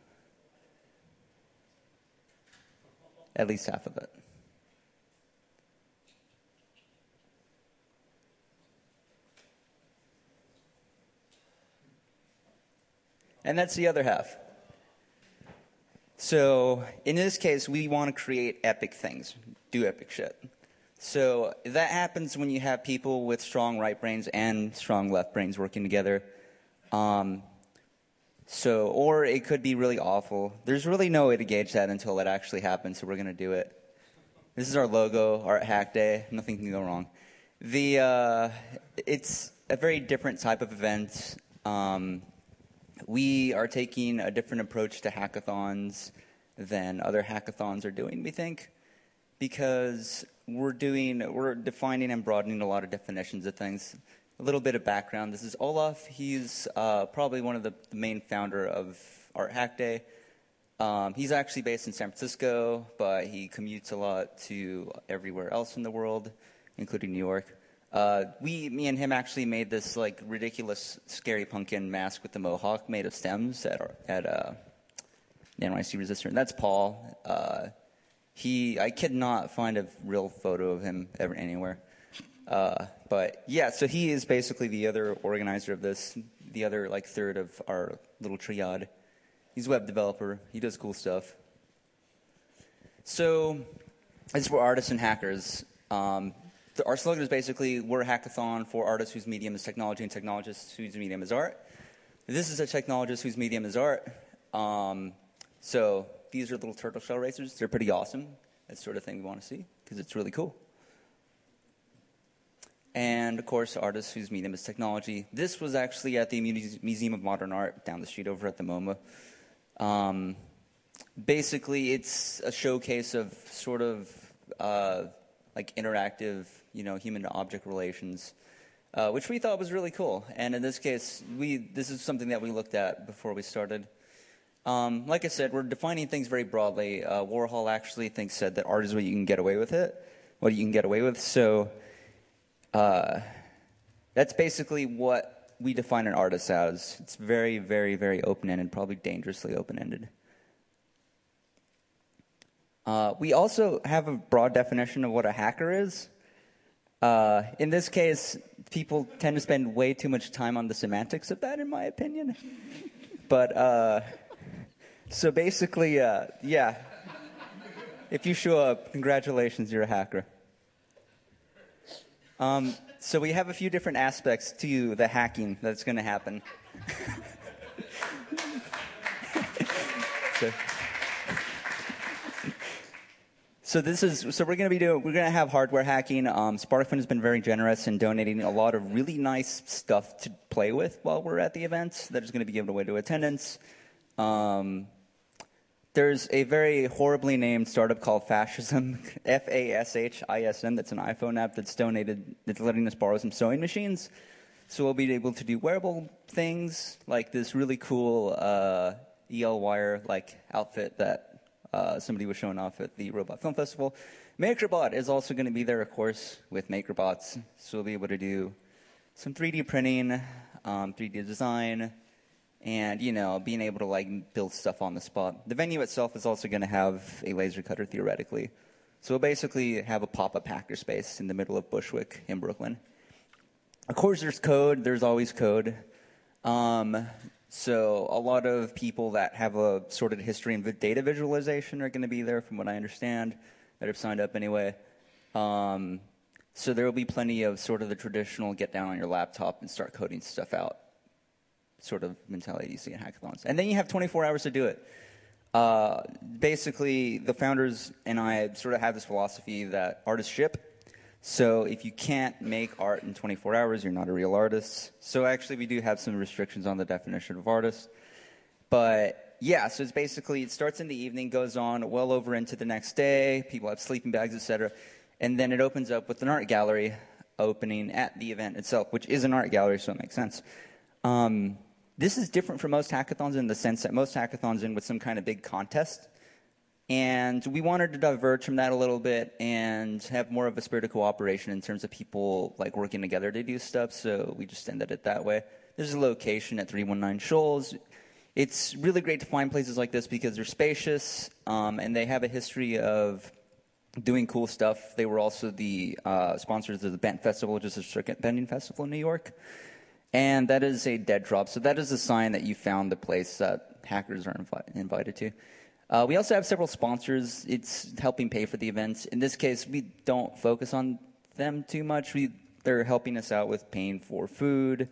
At least half of it. And that's the other half. So in this case, we want to create epic things, do epic shit. So that happens when you have people with strong right brains and strong left brains working together. Um, so, or it could be really awful. There's really no way to gauge that until it actually happens, so we're going to do it. This is our logo, Art Hack Day. Nothing can go wrong. The uh, it's a very different type of event. Um, we are taking a different approach to hackathons than other hackathons are doing, we think, because we're doing, we're defining and broadening a lot of definitions of things. A little bit of background. This is Olaf. He's uh, probably one of the, the main founder of Art Hack Day. Um, he's actually based in San Francisco, but he commutes a lot to everywhere else in the world, including New York. Uh, we, me and him actually made this like ridiculous scary pumpkin mask with the mohawk made of stems at, our, at uh, the N Y C Resistor. And that's Paul. Uh, he, I could not find a real photo of him ever anywhere. Uh, but yeah, so he is basically the other organizer of this, the other like third of our little triad. He's a web developer. He does cool stuff. So it's for artists and hackers. Um, the, our slogan is basically, we're a hackathon for artists whose medium is technology and technologists whose medium is art. This is a technologist whose medium is art. Um, so these are little turtle shell racers. They're pretty awesome. That's the sort of thing we want to see because it's really cool. And, of course, artists whose medium is technology. This was actually at the Museum of Modern Art down the street over at the MoMA. Um, basically, it's a showcase of sort of uh, like interactive, you know, human-to-object relations, uh, which we thought was really cool. And in this case, we this is something that we looked at before we started. Um, like I said, we're defining things very broadly. Uh, Warhol actually thinks said that art is what you can get away with it, what you can get away with. So uh, that's basically what we define an artist as. It's very, very, very open-ended, probably dangerously open-ended. Uh, we also have a broad definition of what a hacker is. Uh, in this case, people tend to spend way too much time on the semantics of that, in my opinion. But uh, so basically, uh, yeah, if you show up, congratulations, you're a hacker. Um, so we have a few different aspects to the hacking that's going to happen. so, So this is so we're going to be doing we're going to have hardware hacking. Um, SparkFun has been very generous in donating a lot of really nice stuff to play with while we're at the event that is going to be given away to attendants. Um, there's a very horribly named startup called Fashism, F A S H I S M. That's an iPhone app that's donated. That's letting us borrow some sewing machines, so we'll be able to do wearable things like this really cool uh, E L wire like outfit that. Uh, somebody was showing off at the Robot Film Festival. MakerBot is also going to be there, of course, with MakerBots. So we'll be able to do some three D printing, um, three D design, and, you know, being able to, like, build stuff on the spot. The venue itself is also going to have a laser cutter, theoretically. So we'll basically have a pop-up hackerspace in the middle of Bushwick in Brooklyn. Of course, there's code. There's always code. Um... So a lot of people that have a sorted history in data visualization are going to be there, from what I understand, that have signed up anyway. Um, so there will be plenty of sort of the traditional get down on your laptop and start coding stuff out sort of mentality you see in hackathons. And then you have twenty-four hours to do it. Uh, basically, the founders and I sort of have this philosophy that artists ship. So if you can't make art in twenty-four hours, you're not a real artist. So actually, we do have some restrictions on the definition of artist. But yeah, so it's basically, it starts in the evening, goes on well over into the next day. People have sleeping bags, et cetera. And then it opens up with an art gallery opening at the event itself, which is an art gallery, so it makes sense. Um, this is different from most hackathons in the sense that most hackathons end with some kind of big contest. And we wanted to diverge from that a little bit and have more of a spirit of cooperation in terms of people like working together to do stuff. So we just ended it that way. There's a location at three one nine Shoals. It's really great to find places like this because they're spacious um, and they have a history of doing cool stuff. They were also the uh, sponsors of the Bent Festival, which is a circuit bending festival in New York. And that is a dead drop. So that is a sign that you found the place that hackers are invi- invited to. Uh, we also have several sponsors. It's helping pay for the events. In this case, we don't focus on them too much. We, they're helping us out with paying for food,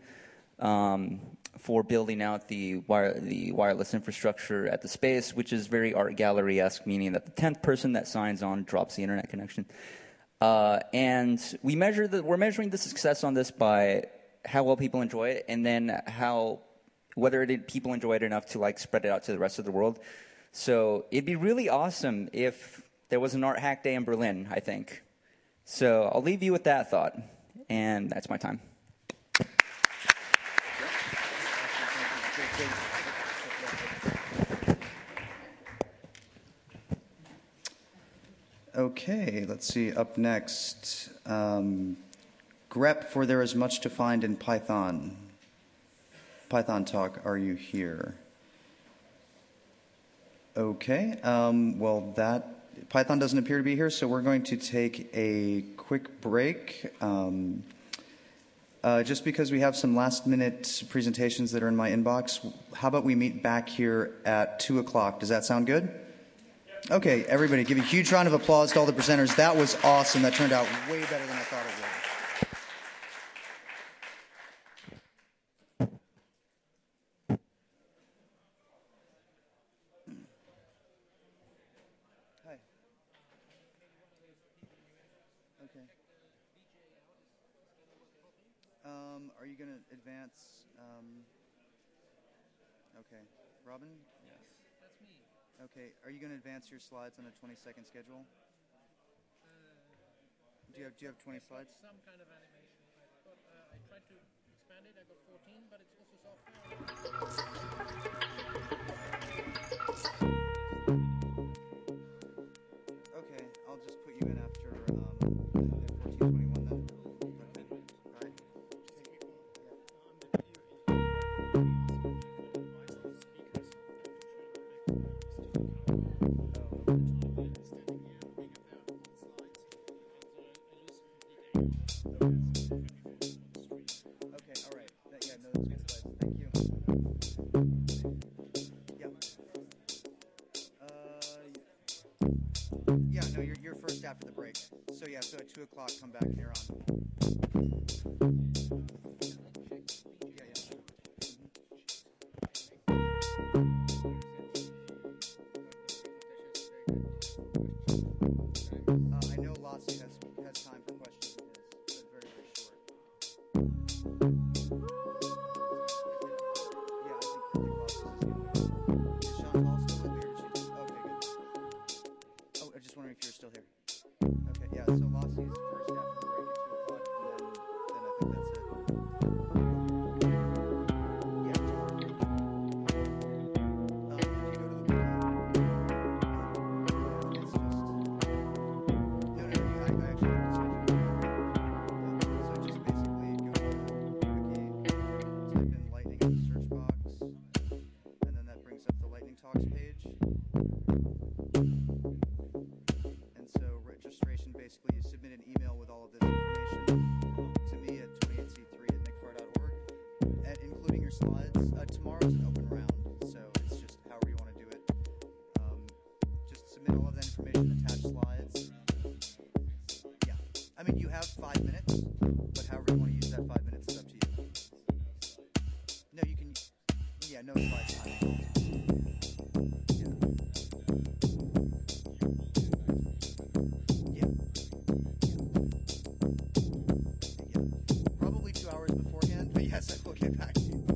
um, for building out the, wire, the wireless infrastructure at the space, which is very art gallery-esque, meaning that the tenth person that signs on drops the internet connection. Uh, and we measure the, we're measuring the success on this by how well people enjoy it, and then how whether it, people enjoy it enough to like spread it out to the rest of the world. So it'd be really awesome if there was an art hack day in Berlin, I think. So I'll leave you with that thought, and that's my time. Okay, let's see. Up next, um, grep for There Is Much to Find in Python. Python Talk, are you here? Okay, um, well, that Python doesn't appear to be here, so we're going to take a quick break. Um, uh, just because we have some last-minute presentations that are in my inbox, how about we meet back here at two o'clock? Does that sound good? Okay, everybody, give a huge round of applause to all the presenters. That was awesome. That turned out way better than I thought it would. Um, are you going to advance? Um, okay. Robin? Yes. That's me. Okay. Are you going to advance your slides on a twenty-second schedule? Uh, Do you have, do you have twenty I've got slides? some kind of animation. I've got, uh, I tried to expand it. I got fourteen, but it's also software. Okay, I'll just put you in after um, fourteen twenty-one then. Okay. All right. Okay, all right. That, yeah, no, that's good slides. Thank you. Yep. Uh, yeah, no, you're, you're first after the break. So yeah, so at two o'clock, come back here on. Yeah, yeah, sure. Uh, I know Lassie has has time for questions in his, but it's very, very short. Yeah, I think, I think Lassie's is good. Is Chantal still with me, or did she just... Okay, good. Oh, I'm just wondering if you're still here. Okay, yeah, so Lassie's first after the break at two o'clock, and then, then I think that's it. Yeah, John. Um, if you go to the wiki, it's just... No, no, no, I, I actually have to switch it. Yeah, so just basically go to the wiki, type in Lightning in the search box, and then that brings up the Lightning Talks page. And so registration, basically you submit an email with all of this information to me at twenty-eight c three at nickfar dot org, and including your slides. Uh, tomorrow's an open round, so it's just however you want to do it. Um, just submit all of that information, attach slides. Yeah. I mean, you have five minutes, but however you want to use that five minutes is up to you. No, you can... Yeah, no slides time. Yeah. Yeah. Yeah. Yeah. Probably two hours beforehand, but yes, I will get back to you.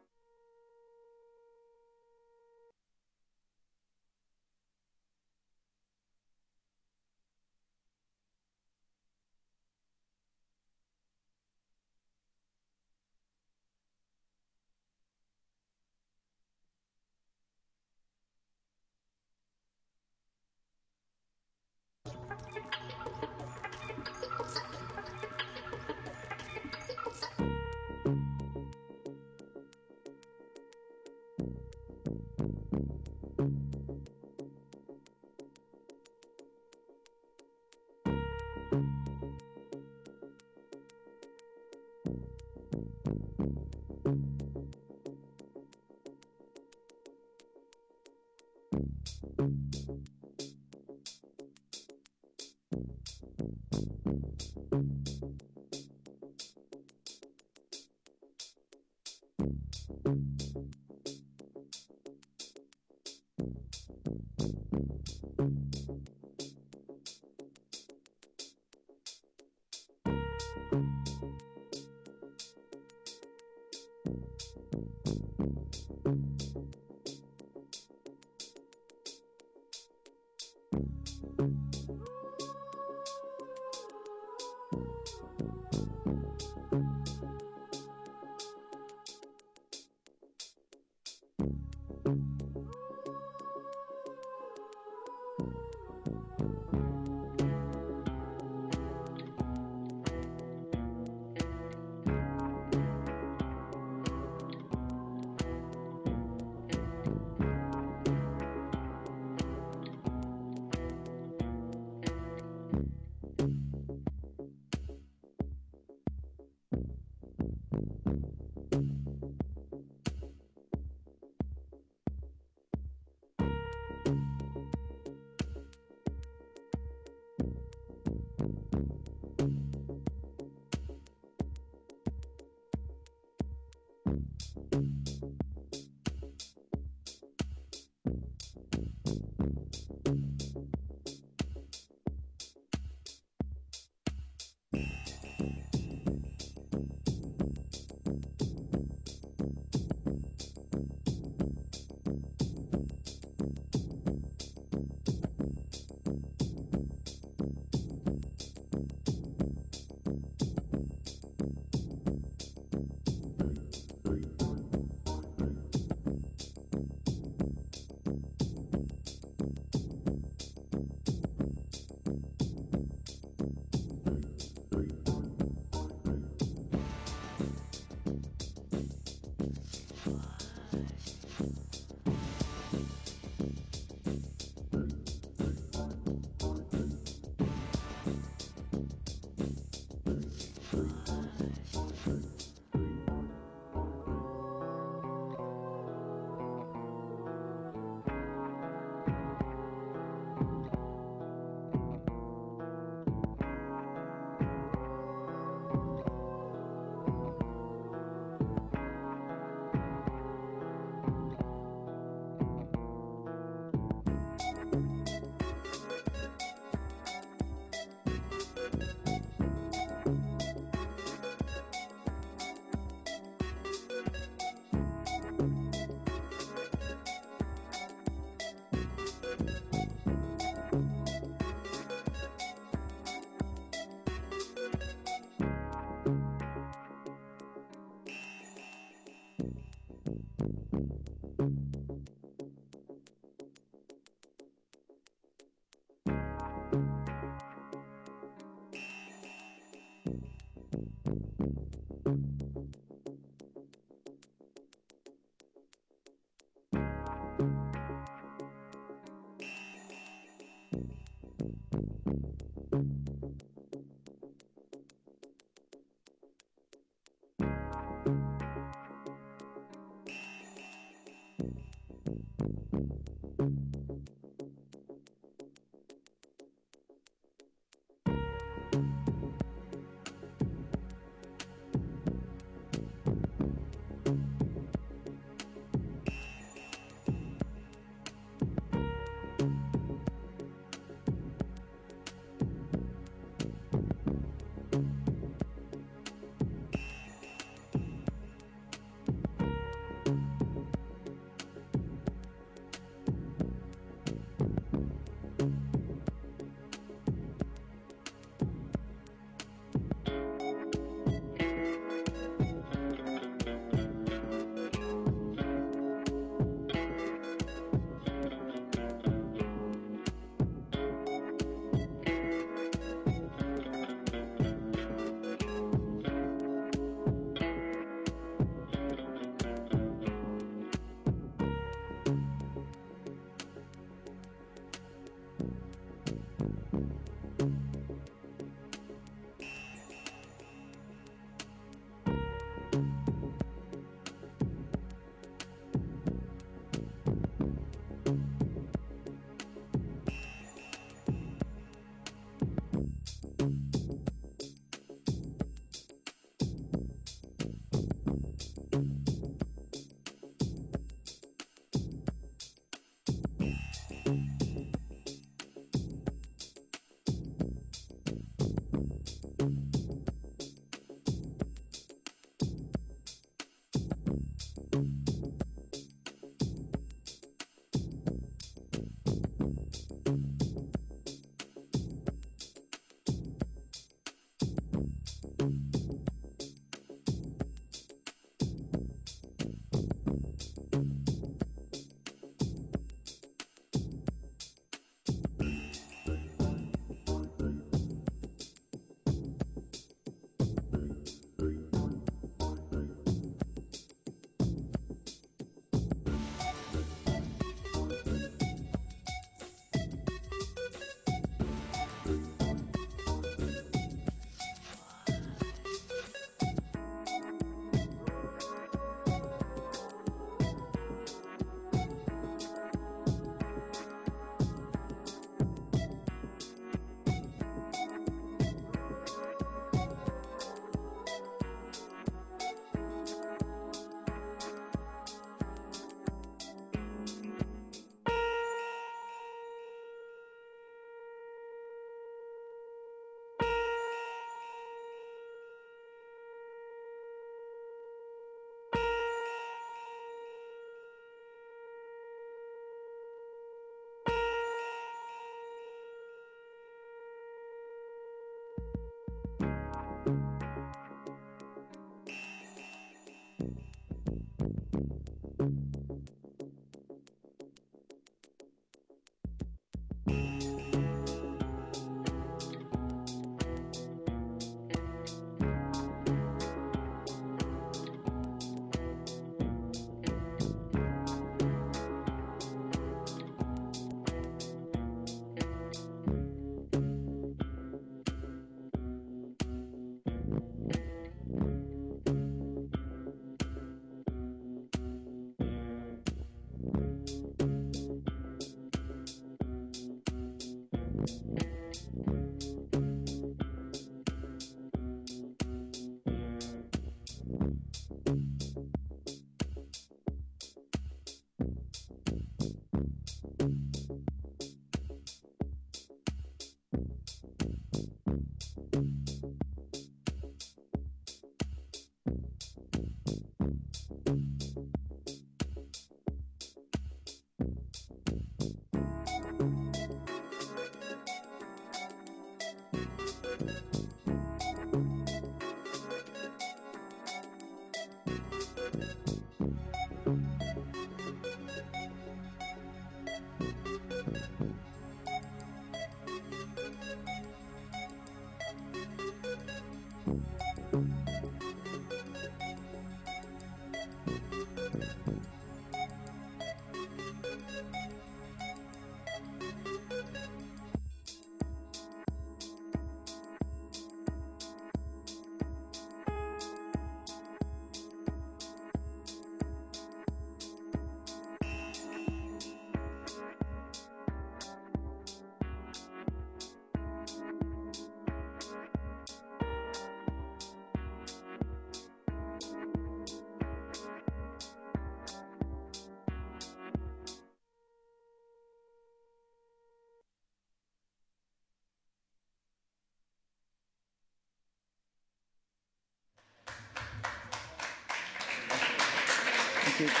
Thank you.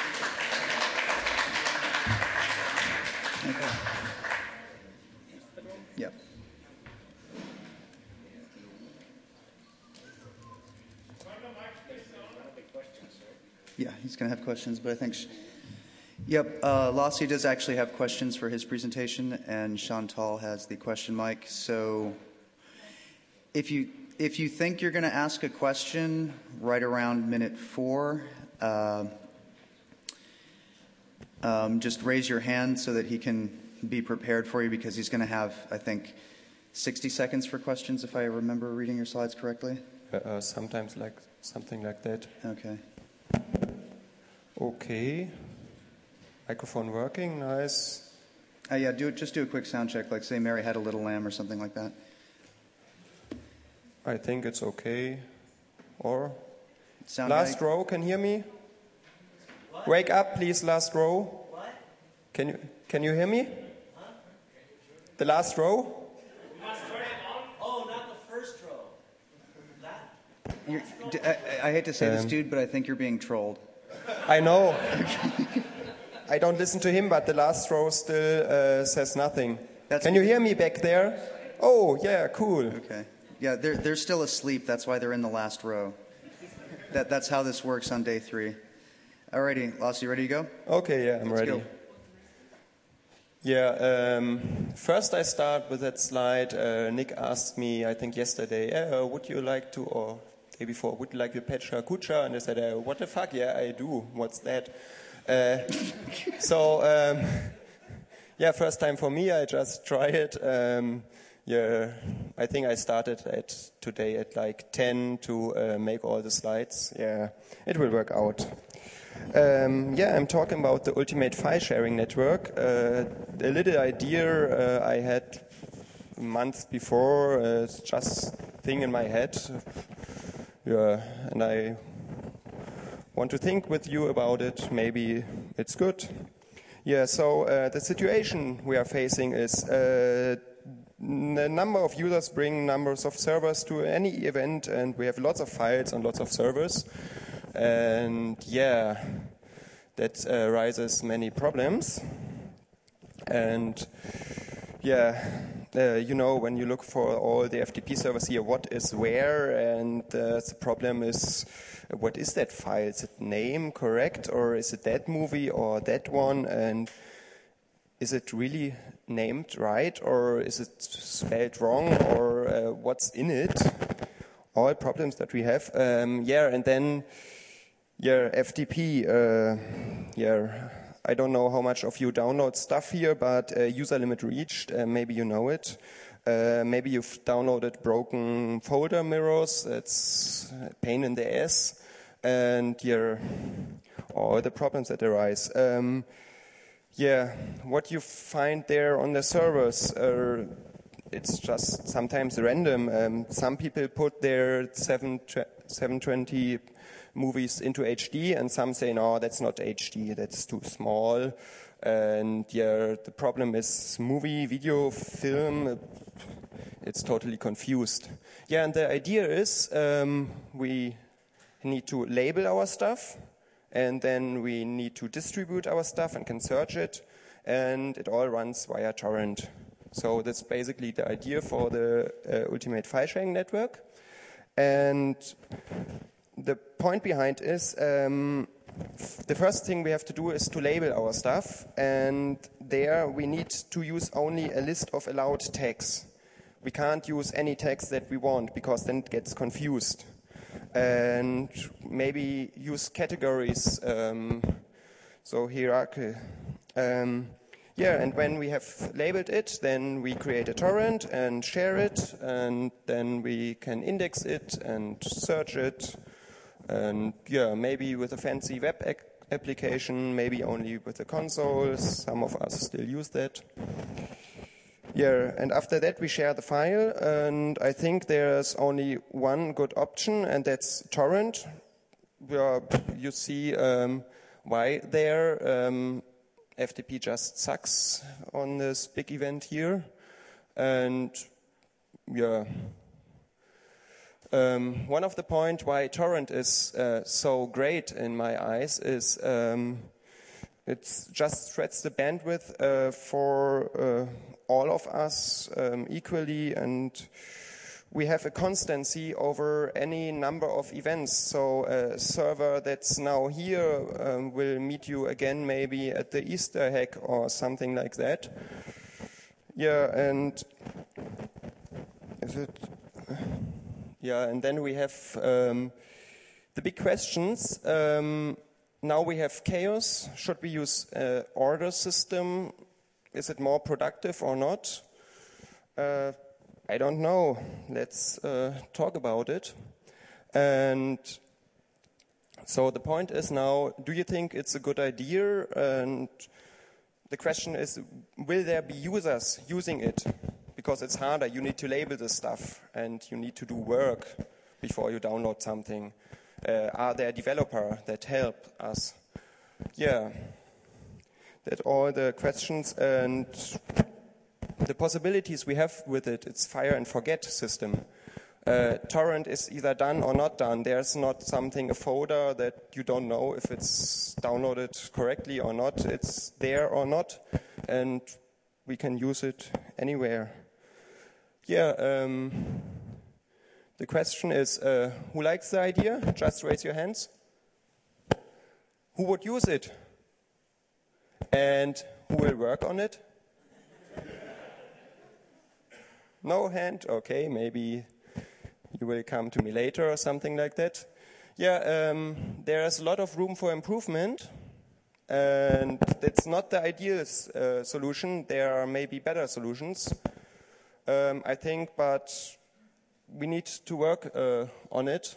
Okay. Yep. Yeah, he's going to have questions, but I think, sh- yep, uh, Lassie does actually have questions for his presentation, and Chantal has the question mic. So if you if you think you're going to ask a question right around minute four, uh, um, just raise your hand so that he can be prepared for you, because he's going to have, I think, sixty seconds for questions, if I remember reading your slides correctly. Uh, sometimes like something like that. Okay. Okay. Microphone working, nice. Uh, yeah, do it. Just do a quick sound check, like say Mary Had a Little Lamb or something like that. I think it's okay. Or sound last guy? row, can you hear me? What? Wake up, please. Last row. What? Can you can you hear me? Huh? The last row. Oh, not the first row. That. You're, d- I, I hate to say Um, this, dude, but I think you're being trolled. I know. I don't listen to him, but the last row still uh, says nothing. That's Can you hear me back there? Oh, yeah, cool. Okay. Yeah, they're they're still asleep. That's why they're in the last row. That that's how this works on day three. Alrighty, Lassie, you ready to go? Okay, yeah, I'm Let's ready. go. Yeah, um, first I start with that slide. Uh, Nick asked me, I think yesterday, uh, would you like to, or day before, would you like to patch Kucha? And I said, uh, what the fuck? Yeah, I do. What's that? Uh, so, um, yeah, first time for me. I just try it. Um, yeah, I think I started at today at like ten to uh, make all the slides. Yeah, it will work out. Um, yeah, I'm talking about the Ultimate File Sharing Network. Uh, a little idea uh, I had months before, uh, it's just a thing in my head. Yeah, and I want to think with you about it. Maybe it's good. Yeah, so uh, the situation we are facing is uh, the number of users bring numbers of servers to any event, and we have lots of files on lots of servers. And yeah, that uh, raises many problems. And yeah, uh, you know, when you look for all the F T P servers here, what is where? And uh, the problem is, what is that file? Is it name correct? Or is it that movie or that one? And is it really named right? Or is it spelled wrong? Or uh, what's in it? All problems that we have. Um, yeah, and then... Yeah, F T P, uh, yeah, I don't know how much of you download stuff here, but uh, user limit reached, uh, maybe you know it. Uh, maybe you've downloaded broken folder mirrors, it's a pain in the ass, and yeah, all the problems that arise. Um, yeah, what you find there on the servers, uh, it's just sometimes random. Um, some people put their seven twenty movies into H D, and some say, no, that's not H D, that's too small. And yeah, the problem is movie, video, film, it's totally confused. Yeah, and the idea is um, we need to label our stuff, and then we need to distribute our stuff and can search it, and it all runs via torrent. So that's basically the idea for the uh, Ultimate File Sharing Network. And the point behind is um, the first thing we have to do is to label our stuff, and there we need to use only a list of allowed tags. we can't use any text that we want because then it gets confused. And maybe use categories, um, so hierarchy. Um, yeah, and when we have labeled it, then we create a torrent and share it, and then we can index it and search it. And yeah, maybe with a fancy web ac- application, maybe only with the console. Some of us still use that. Yeah, and after that we share the file, and I think there's only one good option, and that's torrent. Where you see um, why there. Um, F T P just sucks on this big event here, and yeah. Um, one of the points why torrent is uh, so great in my eyes is um, it just spreads the bandwidth uh, for uh, all of us um, equally, and we have a constancy over any number of events. So a server that's now here um, will meet you again maybe at the Easter hack or something like that. Yeah, and is it? Yeah, and then we have um, the big questions. Um, now we have chaos. Should we use uh, order system? Is it more productive or not? Uh, I don't know. Let's uh, talk about it. And so the point is now, do you think it's a good idea? And the question is, will there be users using it? Because it's harder. You need to label the stuff, and you need to do work before you download something. Uh, are there developers that help us? Yeah. That all the questions and the possibilities we have with it. It's fire and forget system. Uh, torrent is either done or not done. There's not something, a folder that you don't know if it's downloaded correctly or not. It's there or not, and we can use it anywhere. Yeah, um, the question is, uh, who likes the idea? Just raise your hands. Who would use it? And who will work on it? No hand? Okay, maybe you will come to me later or something like that. Yeah, um, there's a lot of room for improvement, and that's not the ideal uh, solution. There are maybe better solutions, um, I think, but we need to work uh, on it.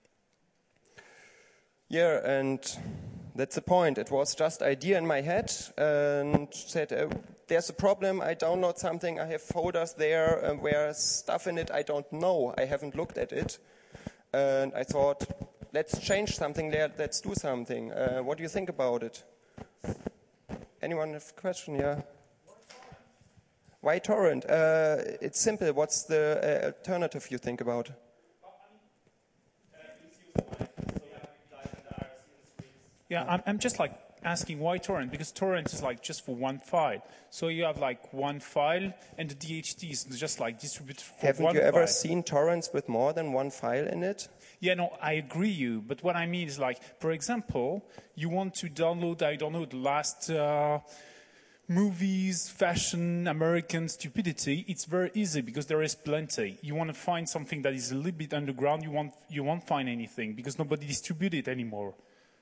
Yeah, and that's the point. It was just idea in my head, and said, uh, there's a problem, I download something, I have folders there uh, where stuff in it I don't know, I haven't looked at it. And I thought, let's change something there, let's do something. Uh, what do you think about it? Anyone have a question? Yeah. Why torrent? Uh, it's simple. What's the uh, alternative you think about? Yeah, I'm, I'm just like asking why torrent, because torrent is like just for one file. So you have like one file, and the D H T is just like distributed for Haven't one you ever file. seen torrents with more than one file in it? Yeah, no, I agree you. But what I mean is like, for example, you want to download, I don't know, the last uh, movies, fashion, American stupidity. It's very easy because there is plenty. You want to find something that is a little bit underground, you won't, you won't find anything because nobody distributes it anymore.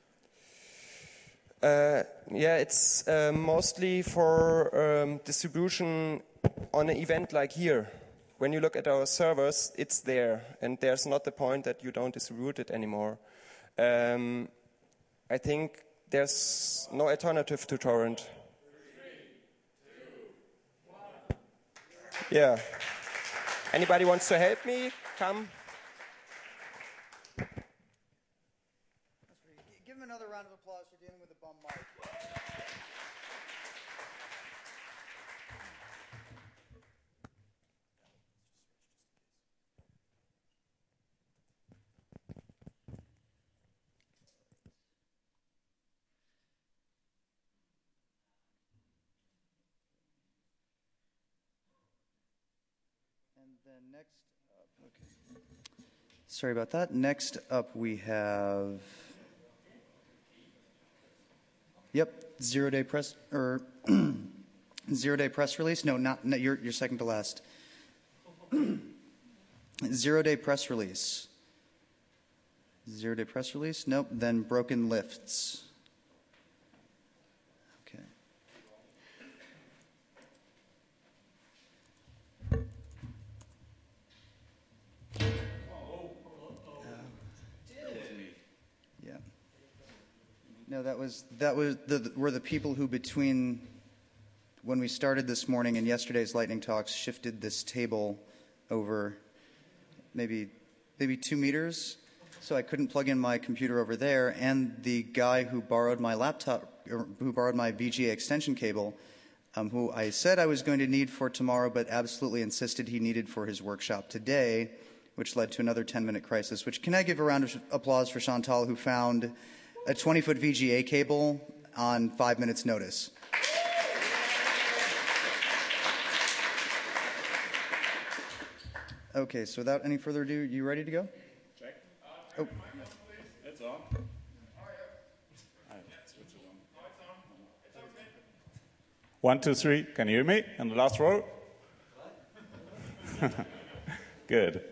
Uh, yeah, it's uh, mostly for um, distribution on an event like here. When you look at our servers, it's there, and there's not the point that you don't distribute it anymore. Um, I think there's no alternative to torrent. Yeah. Anybody wants to help me? Come. Give him another round of applause for dealing with the bum mic. And then next up, okay. Sorry about that. Next up we have, yep, zero day press, or zero day press release. No, not, no, you're, you're second to last. Zero-day press release. Zero-day press release? Nope. Then broken lifts. Okay. Yeah. No, that was that was the were the people who between when we started this morning and yesterday's lightning talks shifted this table over maybe maybe two meters, so I couldn't plug in my computer over there. And the guy who borrowed my laptop, or who borrowed my V G A extension cable, um, who I said I was going to need for tomorrow, but absolutely insisted he needed for his workshop today, which led to another ten-minute crisis. Which, can I give a round of applause for Chantal, who found a twenty-foot V G A cable on five minutes' notice. Okay, so without any further ado, you ready to go? Check. Oh. It's on. One, two, three. Can you hear me? In the last row? Good.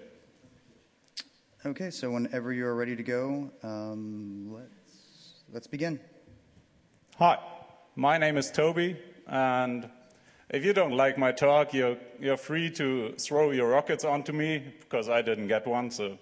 Okay, so whenever you are ready to go, um, let's let's begin. Hi, my name is Toby, and if you don't like my talk, you're you're free to throw your rockets onto me because I didn't get one. So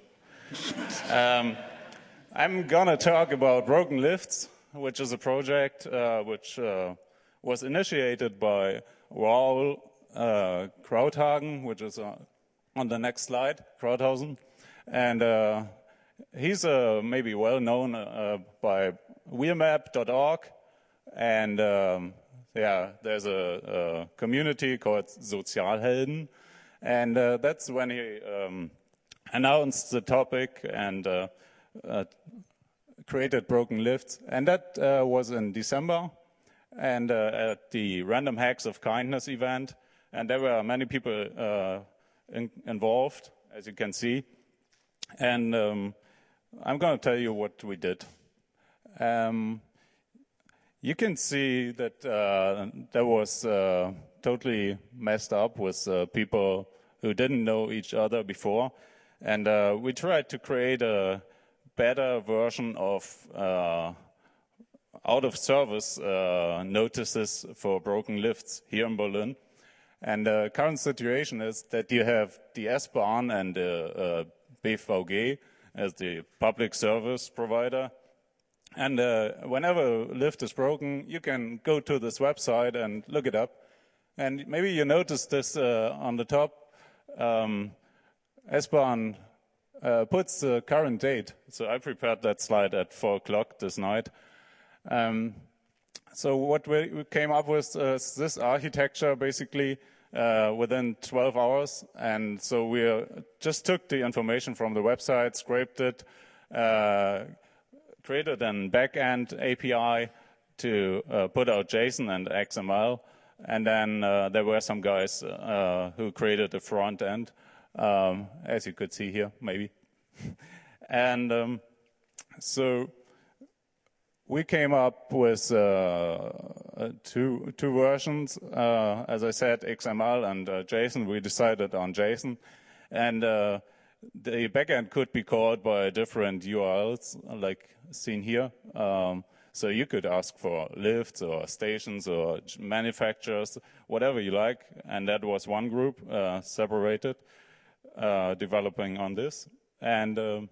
um, I'm gonna talk about Broken Lifts, which is a project uh, which uh, was initiated by Raoul uh, Krauthagen, which is uh, on the next slide, Krauthausen. And uh, he's uh, maybe well known uh, by Wheelmap dot org. And um, yeah, there's a, a community called Sozialhelden. And uh, that's when he um, announced the topic and uh, uh, created Broken Lifts. And that uh, was in December, and uh, at the Random Hacks of Kindness event. And there were many people uh, in, involved, as you can see. And um, I'm going to tell you what we did. Um, you can see that uh, that was uh, totally messed up with uh, people who didn't know each other before. And uh, we tried to create a better version of uh, out-of-service uh, notices for broken lifts here in Berlin. And the current situation is that you have the S-Bahn and the uh, B V G as the public service provider. And uh, whenever a lift is broken, you can go to this website and look it up. And maybe you noticed this uh, on the top. Um, S-Bahn uh, puts the current date. So I prepared that slide at four o'clock this night. Um, so what we came up with is this architecture, basically, Uh, within twelve hours, and so we uh, just took the information from the website, scraped it, uh, created an back-end A P I to uh, put out JSON and X M L, and then uh, there were some guys uh, who created the front end, um, as you could see here, maybe. And um, so we came up with uh, two two versions. Uh, as I said, X M L and uh, JSON. We decided on JSON, and uh, the backend could be called by different U R Ls, like seen here. Um, so you could ask for lifts or stations or manufacturers, whatever you like. And that was one group uh, separated, uh, developing on this. And um,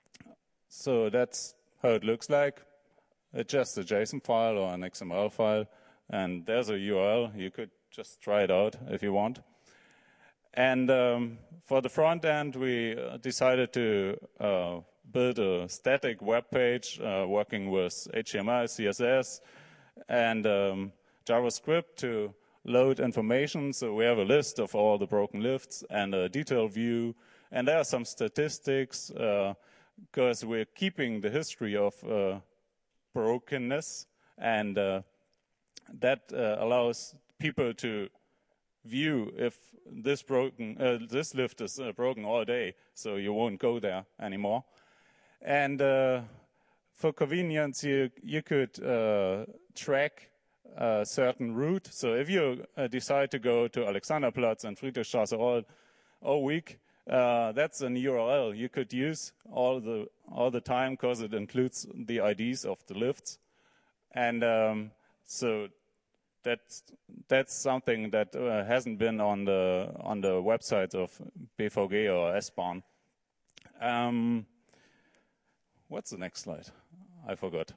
so that's how it looks like. It's just a JSON file or an X M L file, and there's a U R L. You could just try it out if you want. And um, for the front end, we decided to uh, build a static web page uh, working with H T M L, C S S, and um, JavaScript to load information. So we have a list of all the broken lifts and a detail view, and there are some statistics because uh, we're keeping the history of uh, brokenness, and uh, that uh, allows people to view if this broken uh, this lift is uh, broken all day, so you won't go there anymore. And uh, for convenience, you you could uh, track a certain route. So if you uh, decide to go to Alexanderplatz and Friedrichstraße all all week. Uh, that's an U R L you could use all the all the time because it includes the I Ds of the lifts, and um, so that's that's something that uh, hasn't been on the on the websites of B V G or S-Bahn. Um, what's the next slide? I forgot.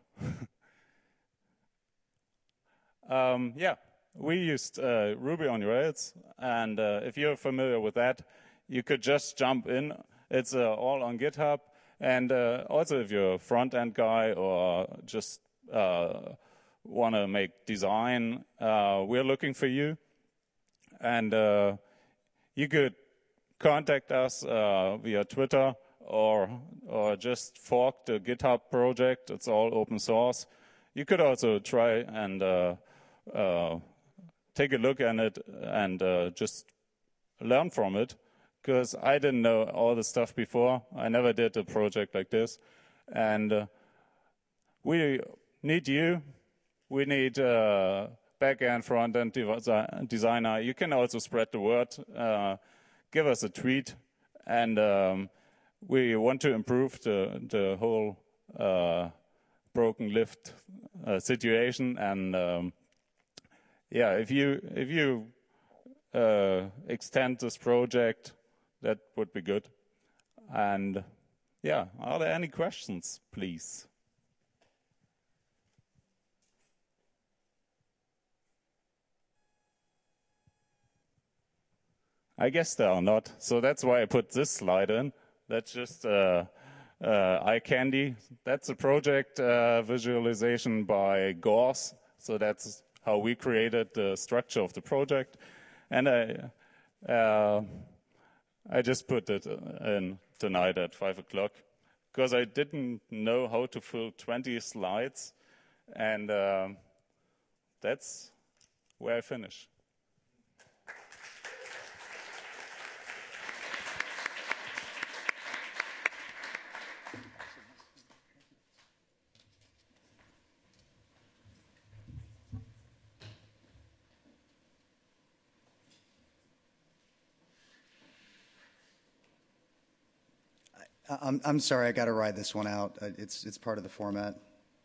um, yeah, we used uh, Ruby on Rails, and uh, if you're familiar with that, you could just jump in. It's uh, all on GitHub. And uh, also if you're a front-end guy or just uh, want to make design, uh, we're looking for you. And uh, you could contact us uh, via Twitter or, or just fork the GitHub project. It's all open source. You could also try and uh, uh, take a look at it and uh, just learn from it. Because I didn't know all the stuff before. I never did a project like this. And uh, we need you. We need uh, back-end, front-end de- designer. You can also spread the word. Uh, give us a tweet. And um, we want to improve the, the whole uh, broken lift uh, situation. And um, yeah, if you, if you uh, extend this project, that would be good. And yeah, are there any questions, please? I guess there are not. So that's why I put this slide in. That's just uh, uh, eye candy. That's a project uh, visualization by Gauss. So that's how we created the structure of the project. And I... Uh, I just put it in tonight at five o'clock because I didn't know how to fill twenty slides, and um, that's where I finish. I'm, I'm sorry, I got to ride this one out. It's, it's part of the format.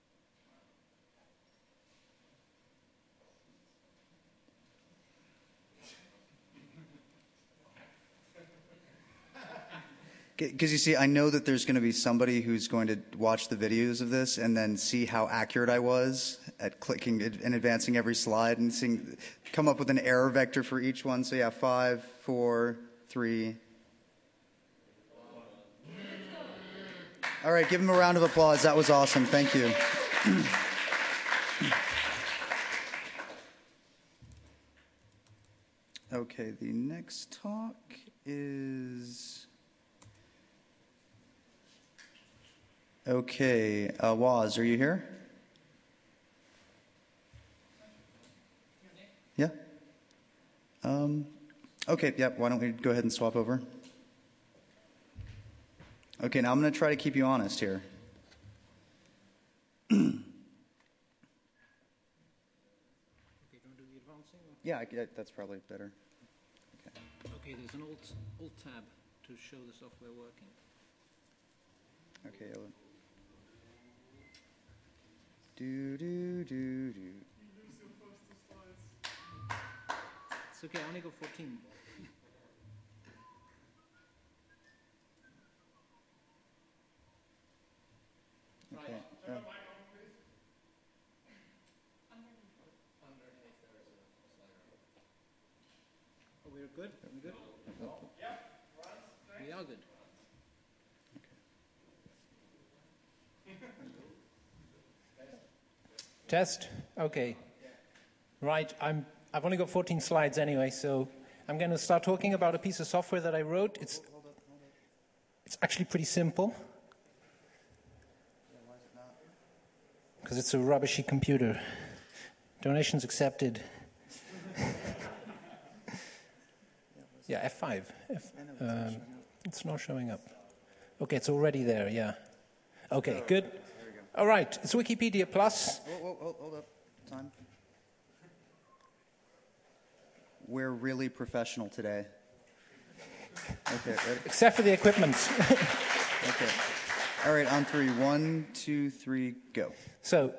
Because you see, I know that there's going to be somebody who's going to watch the videos of this and then see how accurate I was at clicking and advancing every slide and seeing, come up with an error vector for each one. So yeah, five, four, three. All right, give him a round of applause. That was awesome. Thank you. Okay, the next talk is... Okay, uh, Waz, are you here? Yeah? Um, okay, yeah, why don't we go ahead and swap over? Okay, now I'm going to try to keep you honest here. Okay, do you want to do the advancing? Or? Yeah, I, that's probably better. Okay. Okay, there's an alt, alt tab to show the software working. Okay, Ellen. Do, do, do, do. It's okay, I only got fourteen. Okay. Uh, Oh, we're good? We good? We are good. Test? Okay. Right, I'm, I've only got fourteen slides anyway, so I'm going to start talking about a piece of software that I wrote. It's, it's actually pretty simple. Because it's a rubbishy computer. Donations accepted. Yeah, F five. F, um, it's not showing up. Okay, it's already there, yeah. Okay, good. All right, it's Wikipedia Plus. Whoa, whoa, whoa, hold up. Time. We're really professional today. Okay, ready? Except for the equipment. Okay. All right, on three. One, two, three, go. So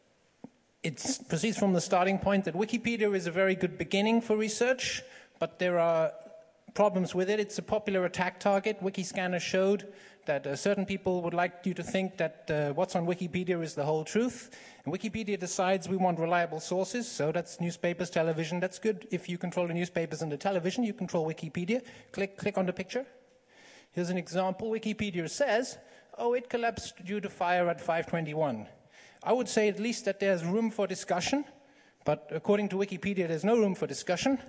it proceeds from the starting point that Wikipedia is a very good beginning for research, but there are problems with it. It's a popular attack target. Wikiscanner showed that uh, certain people would like you to think that uh, what's on Wikipedia is the whole truth. And Wikipedia decides we want reliable sources, so that's newspapers, television. That's good. If you control the newspapers and the television, you control Wikipedia. Click, click on the picture. Here's an example. Wikipedia says, oh, it collapsed due to fire at five twenty-one. I would say at least that there's room for discussion, but according to Wikipedia, there's no room for discussion.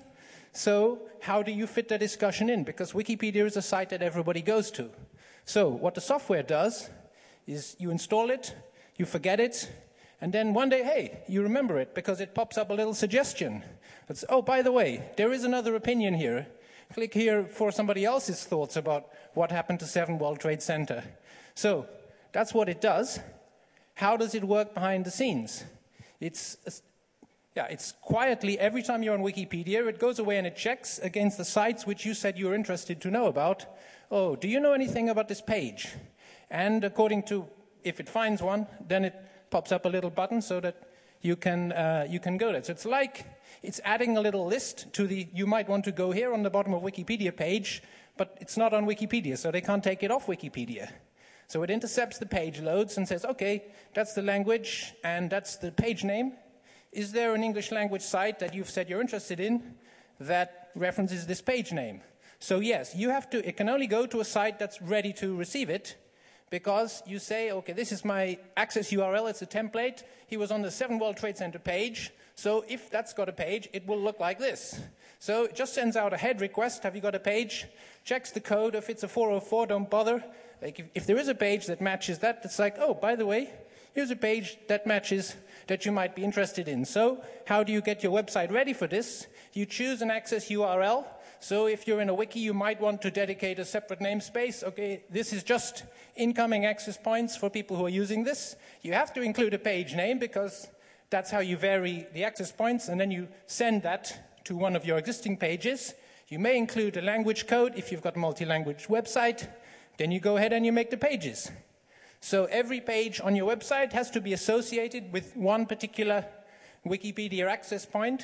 So how do you fit the discussion in? Because Wikipedia is a site that everybody goes to. So what the software does is you install it, you forget it, and then one day, hey, you remember it because it pops up a little suggestion. It's, oh, by the way, there is another opinion here. Click here for somebody else's thoughts about what happened to seven World Trade Center. So that's what it does. How does it work behind the scenes? It's, yeah, it's quietly, every time you're on Wikipedia, it goes away and it checks against the sites which you said you were interested to know about. Oh, do you know anything about this page? And according to, if it finds one, then it pops up a little button so that you can, uh, you can go there. So it's like, it's adding a little list to the, you might want to go here on the bottom of Wikipedia page, but it's not on Wikipedia, so they can't take it off Wikipedia. So it intercepts the page loads and says, okay, that's the language and that's the page name. Is there an English language site that you've said you're interested in that references this page name? So yes, you have to, it can only go to a site that's ready to receive it because you say, okay, this is my access U R L, it's a template. He was on the seven World Trade Center page. So if that's got a page, it will look like this. So it just sends out a head request, have you got a page? Checks the code, if it's a four oh four, don't bother. Like if, if there is a page that matches that, it's like, oh, by the way, here's a page that matches that you might be interested in. So how do you get your website ready for this? You choose an access U R L. So if you're in a wiki, you might want to dedicate a separate namespace. Okay, this is just incoming access points for people who are using this. You have to include a page name because that's how you vary the access points, and then you send that to one of your existing pages. You may include a language code if you've got a multi-language website. Then you go ahead and you make the pages. So every page on your website has to be associated with one particular Wikipedia access point.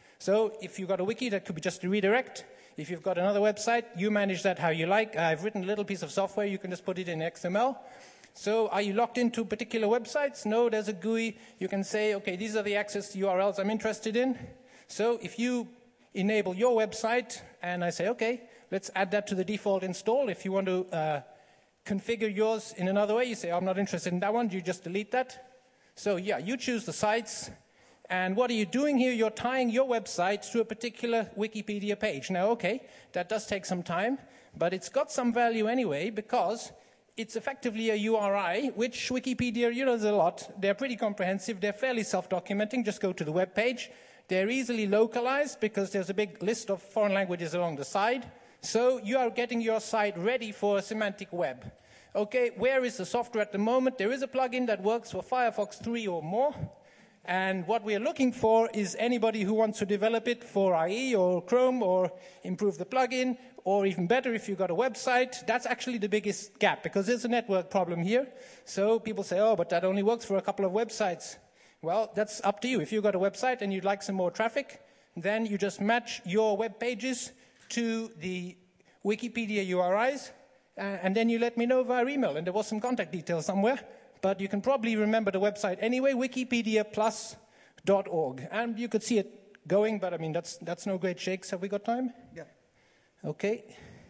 So if you've got a wiki, that could be just a redirect. If you've got another website, you manage that how you like. I've written a little piece of software. You can just put it in X M L. So are you locked into particular websites? No, there's a G U I. You can say, okay, these are the access U R Ls I'm interested in. So if you enable your website, and I say, okay, let's add that to the default install. If you want to uh, configure yours in another way, you say, oh, I'm not interested in that one. You just delete that. So yeah, you choose the sites. And what are you doing here? You're tying your website to a particular Wikipedia page. Now, okay, that does take some time, but it's got some value anyway because it's effectively a U R I, which Wikipedia, you know, there's a lot. They're pretty comprehensive. They're fairly self-documenting. Just go to the web page. They're easily localized because there's a big list of foreign languages along the side. So you are getting your site ready for a semantic web. Okay, where is the software at the moment? There is a plugin that works for Firefox three or more. And what we are looking for is anybody who wants to develop it for I E or Chrome or improve the plugin, or even better, if you've got a website. That's actually the biggest gap because there's a network problem here. So people say, oh, but that only works for a couple of websites. Well, that's up to you. If you've got a website and you'd like some more traffic, then you just match your web pages to the Wikipedia U R Is, uh, and then you let me know via email. And there was some contact details somewhere. But you can probably remember the website anyway, wikipedia plus dot org. And you could see it going, but I mean, that's, that's no great shakes. Have we got time? Yeah. Okay.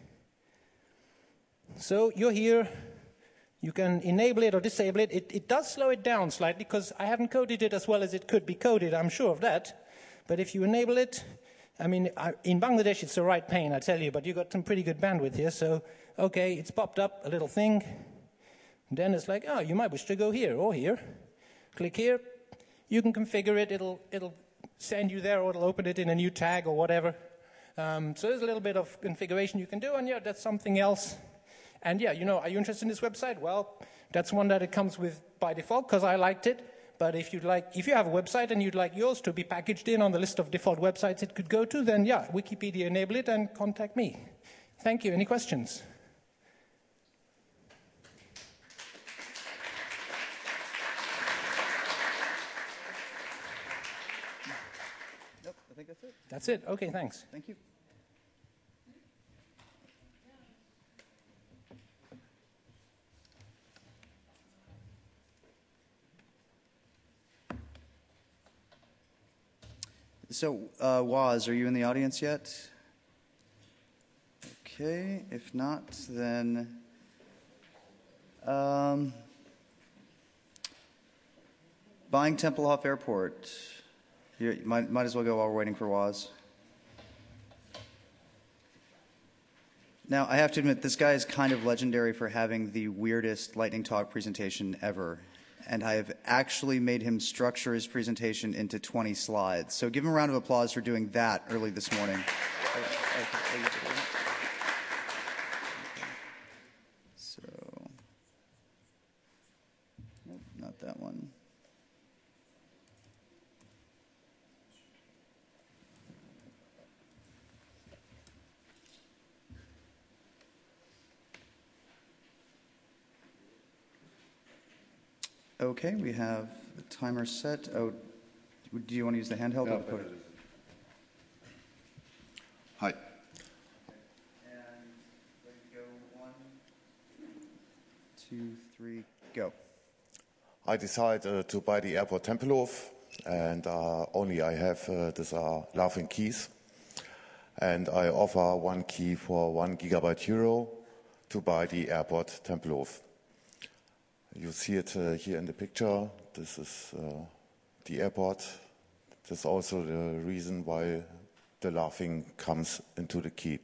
So you're here. You can enable it or disable it. It, it does slow it down slightly because I haven't coded it as well as it could be coded. I'm sure of that. But if you enable it, I mean, I, in Bangladesh, it's a right pain, I tell you, but you've got some pretty good bandwidth here. So, okay, it's popped up, a little thing. Then it's like, oh, you might wish to go here or here. Click here. You can configure it. It'll, it'll send you there, or it'll open it in a new tag or whatever. Um, so there's a little bit of configuration you can do, and yeah, that's something else. And yeah, you know, are you interested in this website? Well, that's one that it comes with by default because I liked it. But if you'd like, if you have a website and you'd like yours to be packaged in on the list of default websites it could go to, then yeah, Wikipedia enable it and contact me. Thank you. Any questions? Nope, I think that's it. That's it. Okay, thanks. Thank you. So, uh, Waz, are you in the audience yet? Okay, if not, then um, buying Tempelhof Airport. You might, might as well go while we're waiting for Waz. Now, I have to admit, this guy is kind of legendary for having the weirdest lightning talk presentation ever. And I have actually made him structure his presentation into twenty slides. So give him a round of applause for doing that early this morning. So, nope, not that one. Okay, we have the timer set. Oh, do you want to use the handheld? No, or the podium? Hi. And ready to go. One, two, three, go. I decided uh, to buy the airport Tempelhof, and uh, only I have uh, these are laughing keys, and I offer one key for one gigabyte euro to buy the airport Tempelhof. You see it uh, here in the picture. This is uh, the airport. That's also the reason why the laughing comes into the key.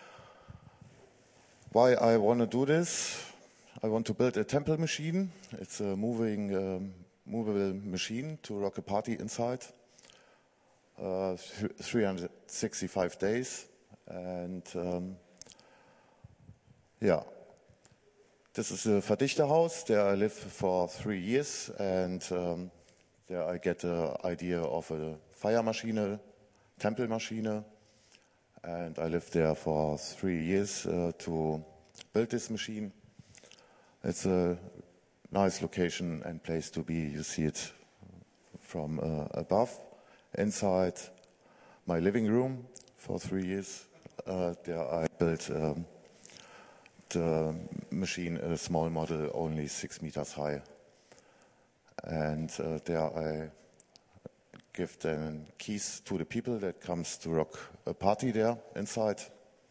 Why I want to do this? I want to build a temple machine. It's a moving, um, movable machine to rock a party inside. Uh, th three hundred sixty-five days, and um, yeah. This is a Verdichterhaus. There I lived for three years, and um, there I get the idea of a fire machine, temple machine, and I lived there for three years uh, to build this machine. It's a nice location and place to be. You see it from uh, above. Inside my living room for three years, uh, there I built um, the machine, a small model, only six meters high. And uh, there I give them keys to the people that comes to rock a party there inside.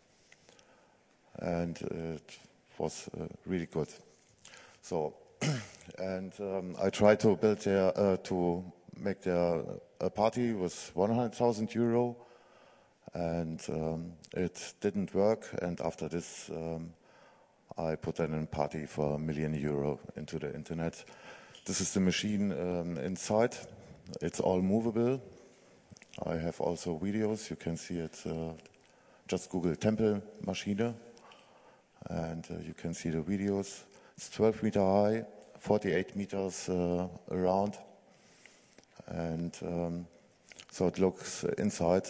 And uh, it was uh, really good. So, and um, I tried to build there, uh, to make there a party with one hundred thousand euro. And um, it didn't work. And after this, um, I put in a party for a million euro into the internet. This is the machine um, inside. It's all movable. I have also videos. You can see it. Uh, just Google Temple Maschine, and uh, you can see the videos. It's twelve meter high, forty-eight meters uh, around, and um, so it looks inside.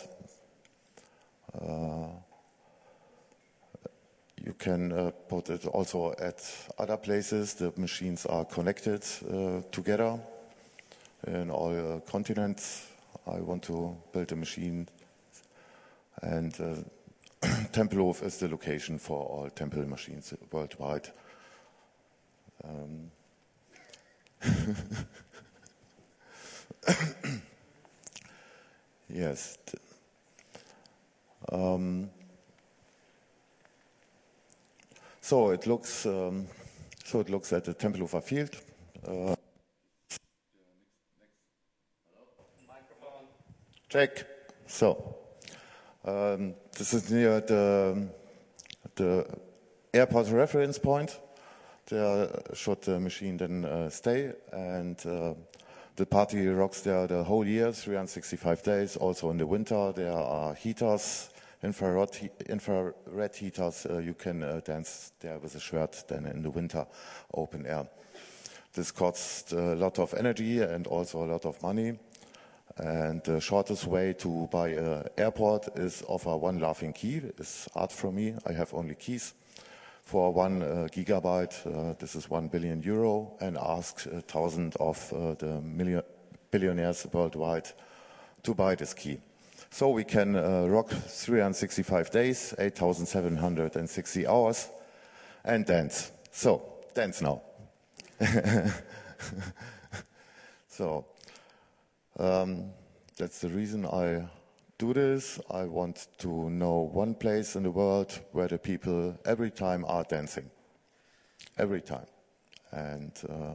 Uh, You can uh, put it also at other places. The machines are connected uh, together in all uh, continents. I want to build a machine, and uh, Tempelhof is the location for all temple machines worldwide. Um, yes. Um, So it looks. Um, so it looks at the Tempelhofer field. Uh, check. So um, this is near the the airport reference point. There should the machine then uh, stay, and uh, the party rocks there the whole year, three hundred sixty-five days. Also in the winter, there are heaters. Infrared, he infrared heaters, uh, you can uh, dance there with a shirt then in the winter, open air. This costs a lot of energy and also a lot of money. And the shortest way to buy an airport is offer one laughing key. It's art for me. I have only keys. For one uh, gigabyte, uh, this is one billion euro, and ask a thousand of uh, the million billionaires worldwide to buy this key. So we can uh, rock three hundred sixty-five days, eight thousand seven hundred sixty hours, and dance. So, dance now. So, um, that's the reason I do this. I want to know one place in the world where the people every time are dancing. Every time. And uh,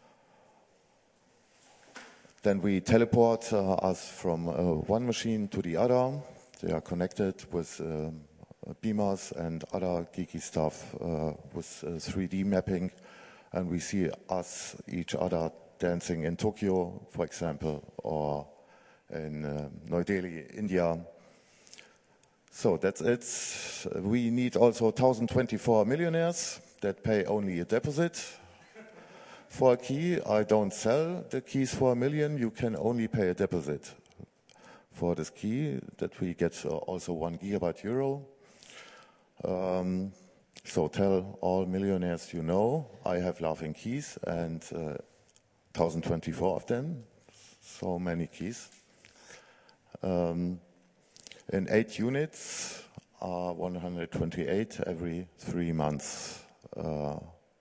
then we teleport uh, us from uh, one machine to the other. They are connected with um, beamers and other geeky stuff uh, with uh, three D mapping. And we see us, each other, dancing in Tokyo, for example, or in uh, New Delhi, India. So that's it. We need also one thousand twenty-four millionaires that pay only a deposit for a key. I don't sell the keys for a million. You can only pay a deposit for this key that we get uh, also one gigabyte euro. Um, so tell all millionaires you know, I have laughing keys and uh, one thousand twenty-four of them. So many keys. Um, in eight units are one hundred twenty-eight every three months. Uh,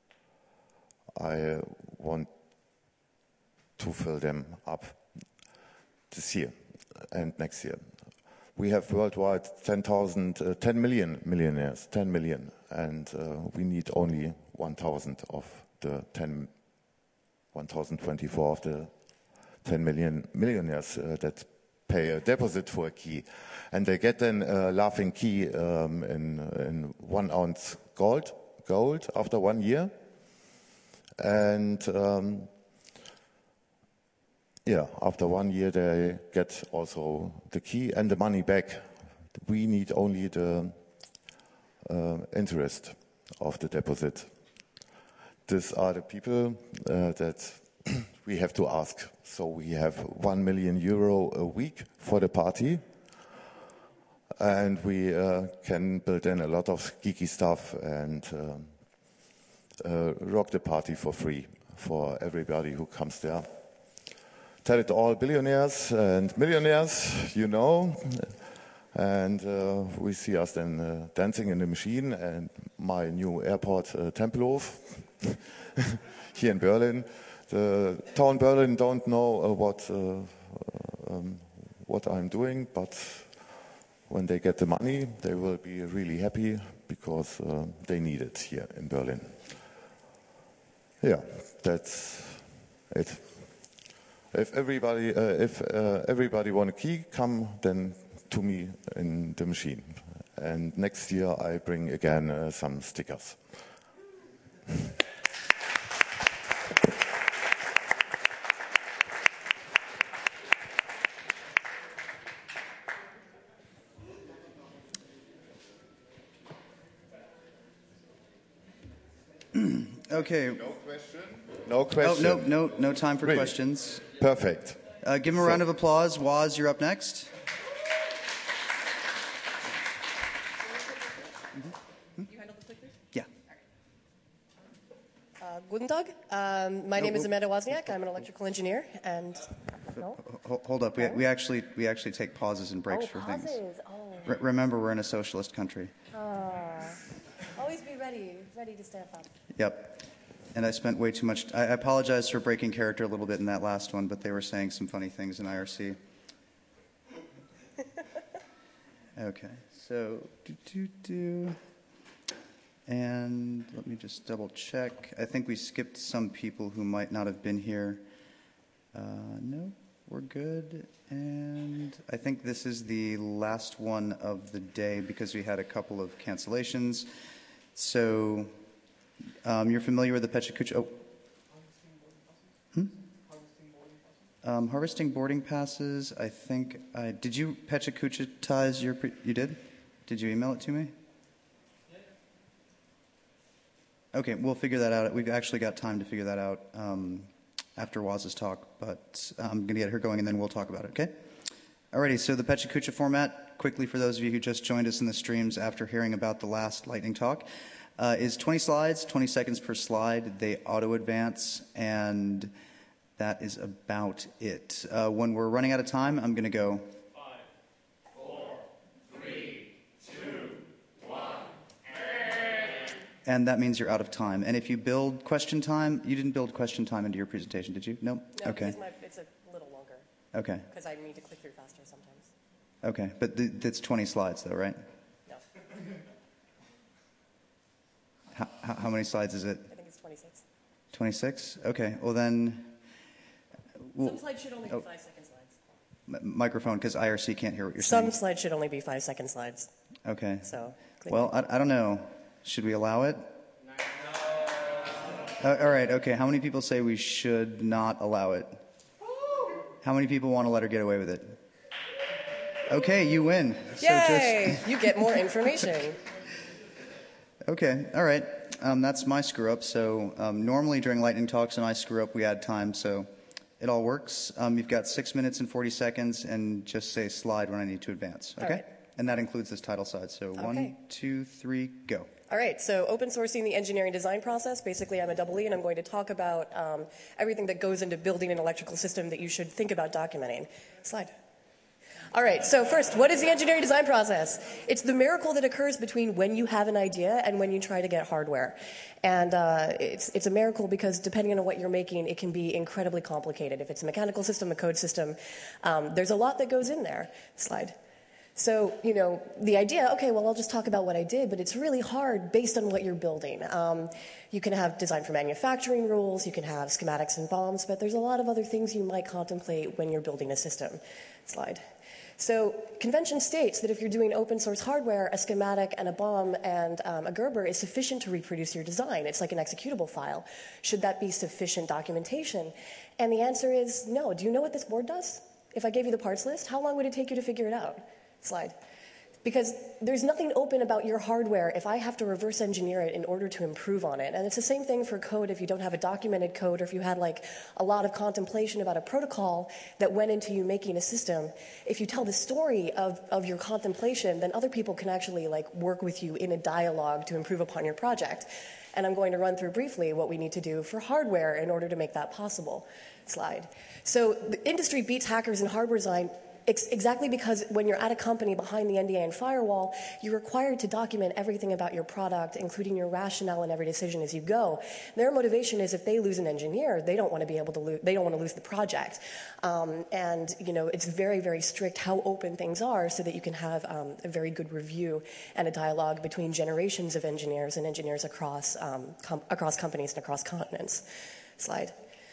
I want to fill them up this year and next year. We have worldwide ten thousand, uh, ten million millionaires, ten million, and uh, we need only one thousand of the ten, one thousand twenty-four of the ten million millionaires uh, that pay a deposit for a key. And they get then a laughing key um, in, in one ounce gold, gold after one year. And um, yeah, after one year they get also the key and the money back. We need only the uh, interest of the deposit. These are the people uh, that we have to ask. So we have one million euro a week for the party. And we uh, can build in a lot of geeky stuff and um, uh, rock the party for free for everybody who comes there. Tell it to all billionaires and millionaires, you know. And uh, we see us then uh, dancing in the machine and my new airport, uh, Tempelhof, here in Berlin. The town Berlin don't know uh, what uh, um, what I'm doing, but when they get the money, they will be really happy because uh, they need it here in Berlin. Yeah, that's it. If everybody, uh, if uh, everybody want a key, come then to me in the machine. And next year I bring again uh, some stickers. Okay. No question? No question. Oh, no, no, no time for Really? questions. Perfect. Uh, give him a So- round of applause. Waz, you're up next. Yeah. Uh, guten Tag. Um, my No, name is oh. Amanda Wozniak. I'm an electrical engineer, and no. Ho- Hold up. We, we actually we actually take pauses and breaks Oh, for things. pauses. Oh. Re- remember, we're in a socialist country. Oh. Always be ready, ready to step up. Yep. And I spent way too much. I, I apologize for breaking character a little bit in that last one, but they were saying some funny things in I R C. Okay. So do do do. And let me just double check. I think we skipped some people who might not have been here. Uh, no, we're good. And I think this is the last one of the day because we had a couple of cancellations. So um, you're familiar with the Pechacucha? Oh. Hmm? Um, harvesting boarding passes. I think I did. You Pechacuchatize your? Pre- you did? Did you email it to me? Okay, we'll figure that out. We've actually got time to figure that out um, after Waz's talk, but I'm going to get her going and then we'll talk about it, okay? Alrighty, so the PechaKucha format, quickly for those of you who just joined us in the streams after hearing about the last lightning talk, uh, is twenty slides, twenty seconds per slide. They auto-advance, and that is about it. Uh, when we're running out of time, I'm going to go... Five, four, three, two, one. And that means you're out of time. And if you build question time, you didn't build question time into your presentation, did you? Nope? No, okay. because my, it's a little longer. Okay. Because I need to click through faster sometimes. Okay, but th- it's twenty slides though, right? No. How, how, how many slides is it? I think it's twenty-six. twenty-six? Okay, well then... We'll, Some slides should only oh, be five second slides. m- microphone, because I R C can't hear what you're Some saying. slides should only be five second slides. Okay. So, click well, I, I don't know. Should we allow it? Uh, all right, okay. How many people say we should not allow it? How many people want to let her get away with it? Okay, you win. Yay! So just... You get more information. Okay, all right. Um, that's my screw up. So um, normally during lightning talks and I screw up, we add time. So it all works. Um, you've got six minutes and forty seconds, and just say slide when I need to advance. Okay? Right. And that includes this title side. So Okay. one, two, three, go. All right, so open sourcing the engineering design process. Basically, I'm a double E, and I'm going to talk about um, everything that goes into building an electrical system that you should think about documenting. Slide. All right, so first, what is the engineering design process? It's the miracle that occurs between when you have an idea and when you try to get hardware. And uh, it's, it's a miracle because depending on what you're making, it can be incredibly complicated. If it's a mechanical system, a code system, um, there's a lot that goes in there. Slide. So, you know, the idea, okay, well, I'll just talk about what I did, but it's really hard based on what you're building. Um, you can have design for manufacturing rules, you can have schematics and bombs, but there's a lot of other things you might contemplate when you're building a system. Slide. So convention states that if you're doing open source hardware, a schematic and a bomb and um, a Gerber is sufficient to reproduce your design. It's like an executable file. Should that be sufficient documentation? And the answer is no. Do you know what this board does? If I gave you the parts list, how long would it take you to figure it out? Slide. Because there's nothing open about your hardware if I have to reverse engineer it in order to improve on it. And it's the same thing for code if you don't have a documented code or if you had like a lot of contemplation about a protocol that went into you making a system. If you tell the story of, of your contemplation, then other people can actually like work with you in a dialogue to improve upon your project. And I'm going to run through briefly what we need to do for hardware in order to make that possible. Slide. So the industry beats hackers in hardware design exactly because when you're at a company behind the N D A and firewall, you're required to document everything about your product, including your rationale in every decision as you go. Their motivation is if they lose an engineer, they don't want to be able to lose, they don't want to lose the project. Um, and, you know, it's very, very strict how open things are so that you can have um, a very good review and a dialogue between generations of engineers and engineers across, um, com- across companies and across continents. Slide.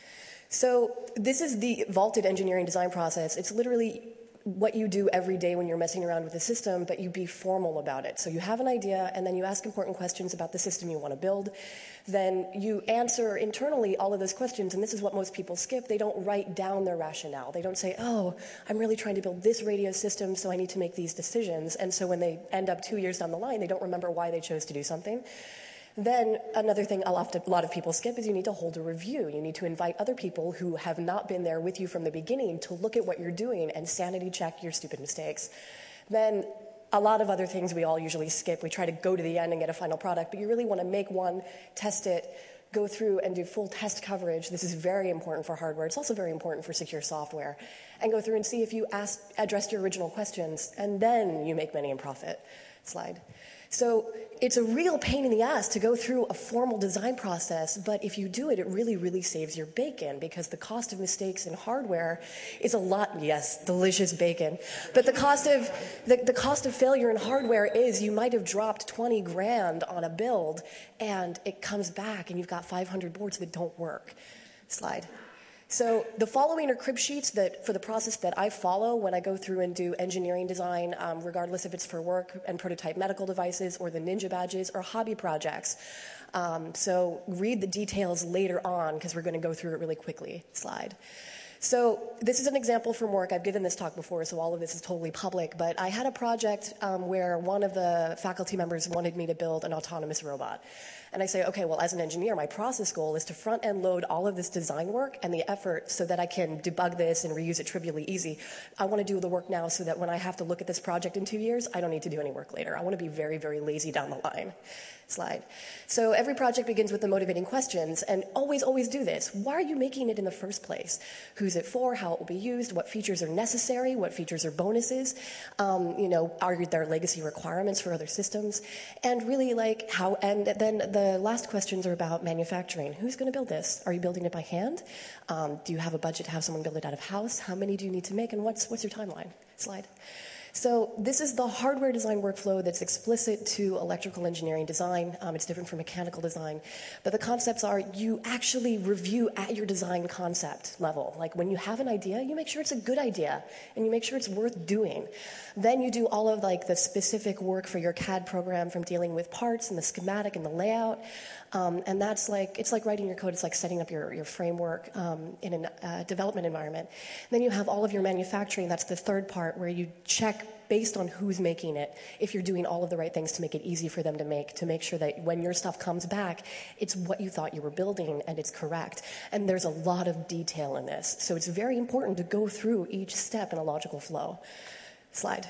So this is the vaulted engineering design process. It's literally what you do every day when you're messing around with the system, but you be formal about it. So you have an idea, and then you ask important questions about the system you want to build. Then you answer internally all of those questions, and this is what most people skip. They don't write down their rationale. They don't say, oh, I'm really trying to build this radio system, so I need to make these decisions. And so when they end up two years down the line, they don't remember why they chose to do something. Then another thing a lot of people skip is you need to hold a review. You need to invite other people who have not been there with you from the beginning to look at what you're doing and sanity check your stupid mistakes. Then a lot of other things we all usually skip. We try to go to the end and get a final product, but you really want to make one, test it, go through and do full test coverage. This is very important for hardware. It's also very important for secure software. And go through and see if you asked, addressed your original questions, and then you make money and profit. Slide. So it's a real pain in the ass to go through a formal design process, but if you do it, it really, really saves your bacon because the cost of mistakes in hardware is a lot, yes, delicious bacon, but the cost of, the, the cost of failure in hardware is you might have dropped twenty grand on a build and it comes back and you've got five hundred boards that don't work. Slide. So the following are crib sheets that for the process that I follow when I go through and do engineering design, um, regardless if it's for work and prototype medical devices or the Ninja badges or hobby projects. Um, so read the details later on because we're going to go through it really quickly. Slide. So this is an example from work. I've given this talk before, so all of this is totally public. But I had a project um, where one of the faculty members wanted me to build an autonomous robot. And I say, okay, well, as an engineer, my process goal is to front-end load all of this design work and the effort so that I can debug this and reuse it trivially easy. I want to do the work now so that when I have to look at this project in two years, I don't need to do any work later. I want to be very, very lazy down the line. Slide. So every project begins with the motivating questions, and always, always do this. Why are you making it in the first place? Who's it for? How it will be used? What features are necessary? What features are bonuses? Um, you know, are there legacy requirements for other systems? And really, like, how, and then the last questions are about manufacturing. Who's going to build this? Are you building it by hand? Um, do you have a budget to have someone build it out of house? How many do you need to make? And what's, what's your timeline? Slide. So this is the hardware design workflow that's explicit to electrical engineering design. Um, it's different from mechanical design. But the concepts are you actually review at your design concept level. Like when you have an idea, you make sure it's a good idea and you make sure it's worth doing. Then you do all of like the specific work for your C A D program from dealing with parts and the schematic and the layout. Um, and that's like, it's like writing your code. It's like setting up your, your framework um, in a uh, development environment. Then you have all of your manufacturing. That's the third part where you check based on who's making it, if you're doing all of the right things to make it easy for them to make, to make sure that when your stuff comes back, it's what you thought you were building and it's correct. And there's a lot of detail in this. So it's very important to go through each step in a logical flow. Slide.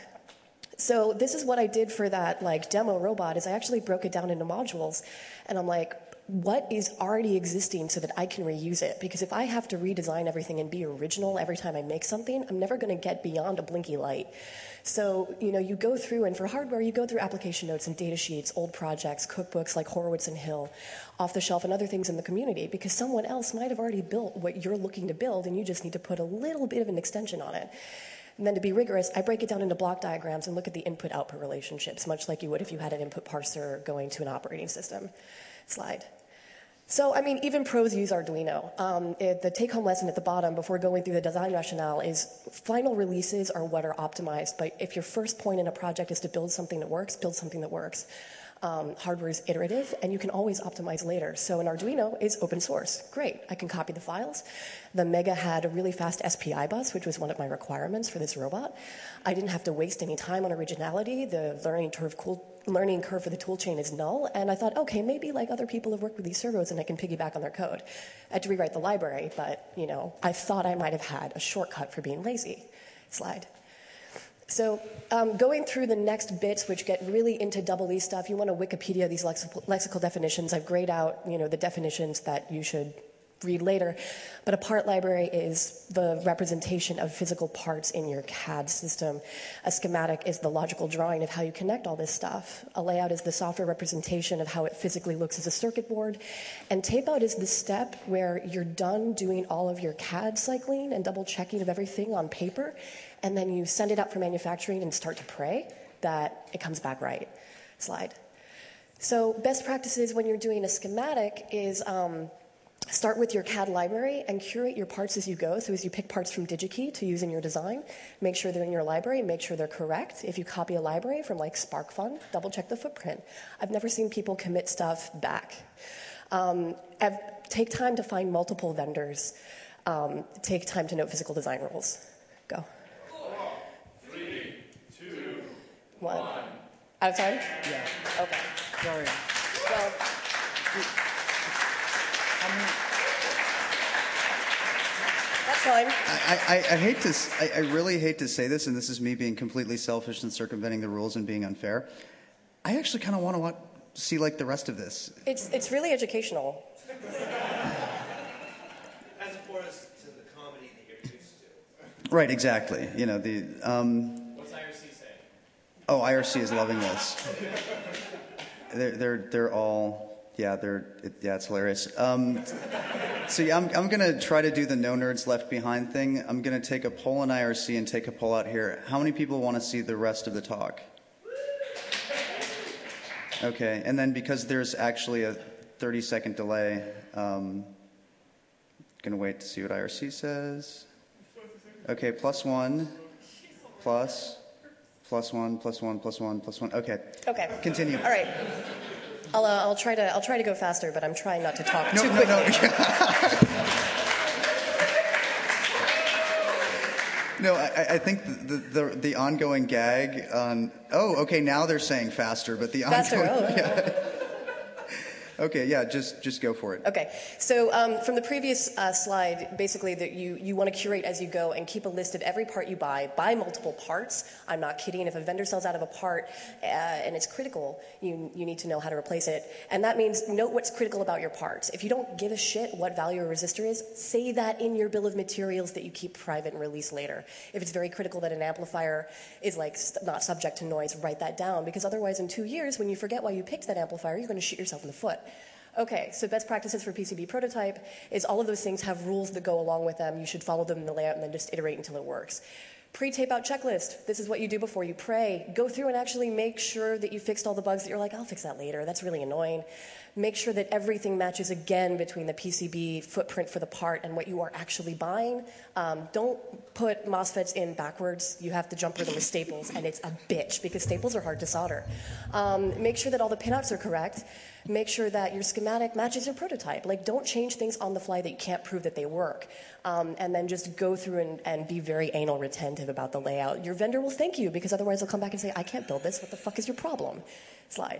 So this is what I did for that like demo robot is I actually broke it down into modules and I'm like, what is already existing so that I can reuse it? Because if I have to redesign everything and be original every time I make something, I'm never going to get beyond a blinky light. So, you know, you go through, and for hardware, you go through application notes and data sheets, old projects, cookbooks like Horowitz and Hill, off the shelf, and other things in the community, because someone else might have already built what you're looking to build, and you just need to put a little bit of an extension on it. And then to be rigorous, I break it down into block diagrams and look at the input-output relationships, much like you would if you had an input parser going to an operating system. Slide. So, I mean, even pros use Arduino. Um, it, the take-home lesson at the bottom before going through the design rationale is final releases are what are optimized. But if your first point in a project is to build something that works, build something that works. Um, hardware is iterative, and you can always optimize later. So an Arduino is open source. Great. I can copy the files. The Mega had a really fast S P I bus, which was one of my requirements for this robot. I didn't have to waste any time on originality. The learning curve, cool, learning curve for the toolchain is null. And I thought, okay, maybe like other people have worked with these servos, and I can piggyback on their code. I had to rewrite the library, but you know, I thought I might have had a shortcut for being lazy. Slide. So um, going through the next bits, which get really into double E stuff, you want to Wikipedia these lexical, lexical definitions. I've grayed out, you know, the definitions that you should read later. But a part library is the representation of physical parts in your C A D system. A schematic is the logical drawing of how you connect all this stuff. A layout is the software representation of how it physically looks as a circuit board. And tape out is the step where you're done doing all of your C A D cycling and double checking of everything on paper. And then you send it out for manufacturing and start to pray that it comes back right. Slide. So best practices when you're doing a schematic is um, start with your C A D library and curate your parts as you go. So as you pick parts from DigiKey to use in your design, make sure they're in your library, make sure they're correct. If you copy a library from like SparkFun, double check the footprint. I've never seen people commit stuff back. Um, take time to find multiple vendors. Um, take time to note physical design rules. Go. One. Out of time? Yeah. Okay. Sorry. Well, that's fine. I, I, I hate to, I, I really hate to say this, and this is me being completely selfish and circumventing the rules and being unfair. I actually kind of want to want, see like the rest of this. It's it's really educational. As opposed to the comedy that you're used to. Right, exactly. You know the. Um, Oh, I R C is loving this. They're they're they're all yeah they're it, yeah it's hilarious. Um, so yeah, I'm I'm gonna try to do the no nerds left behind thing. I'm gonna take a poll in I R C and take a poll out here. How many people want to see the rest of the talk? Okay, and then because there's actually a thirty second delay, um, gonna wait to see what I R C says. Okay, plus one, plus. Plus one, plus one, plus one, plus one. Okay. Okay. Continue. All right. I'll uh, I'll try to I'll try to go faster, but I'm trying not to talk no, too no, quickly. No, no. I, I think the, the the ongoing gag on. Oh, okay. Now they're saying faster, but the faster. ongoing. Oh, yeah. Okay, yeah, just just go for it. Okay, so um, from the previous uh, slide, basically that you, you want to curate as you go and keep a list of every part you buy, buy multiple parts. I'm not kidding. If a vendor sells out of a part uh, and it's critical, you, you need to know how to replace it. And that means note what's critical about your parts. If you don't give a shit what value a resistor is, say that in your bill of materials that you keep private and release later. If it's very critical that an amplifier is like st- not subject to noise, write that down, because otherwise in two years, when you forget why you picked that amplifier, you're going to shoot yourself in the foot. Okay, so best practices for P C B prototype is all of those things have rules that go along with them. You should follow them in the layout and then just iterate until it works. Pre-tape out checklist. This is what you do before you pray. Go through and actually make sure that you fixed all the bugs that you're like, I'll fix that later. That's really annoying. Make sure that everything matches again between the P C B footprint for the part and what you are actually buying. Um, don't put MOSFETs in backwards. You have to jumper them with staples, and it's a bitch because staples are hard to solder. Um, make sure that all the pinouts are correct. Make sure that your schematic matches your prototype. Like, don't change things on the fly that you can't prove that they work. Um, and then just go through and, and be very anal retentive about the layout. Your vendor will thank you because otherwise they'll come back and say, I can't build this. What the fuck is your problem? Slide.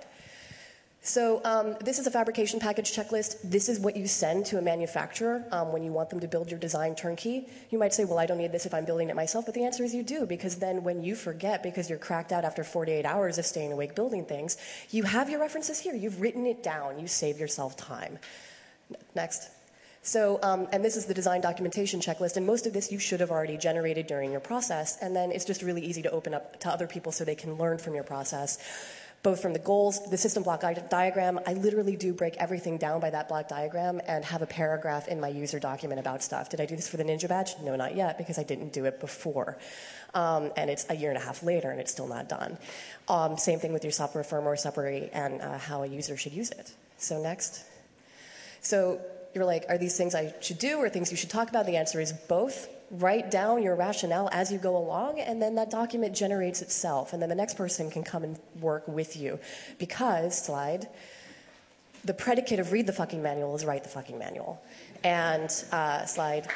So um, this is a fabrication package checklist. This is what you send to a manufacturer um, when you want them to build your design turnkey. You might say, well, I don't need this if I'm building it myself, but the answer is you do, because then when you forget because you're cracked out after forty-eight hours of staying awake building things, you have your references here. You've written it down. You save yourself time. Next. So, um, and this is the design documentation checklist, and most of this you should have already generated during your process, and then it's just really easy to open up to other people so they can learn from your process. Both from the goals, the system block diagram, I literally do break everything down by that block diagram and have a paragraph in my user document about stuff. Did I do this for the Ninja badge? No, not yet, because I didn't do it before. Um, and it's a year and a half later, and it's still not done. Um, same thing with your software firmware summary and uh, how a user should use it. So next. So you're like, are these things I should do or things you should talk about? The answer is both. Write down your rationale as you go along, and then that document generates itself, and then the next person can come and work with you. Because, slide, the predicate of read the fucking manual is write the fucking manual. And, uh, slide,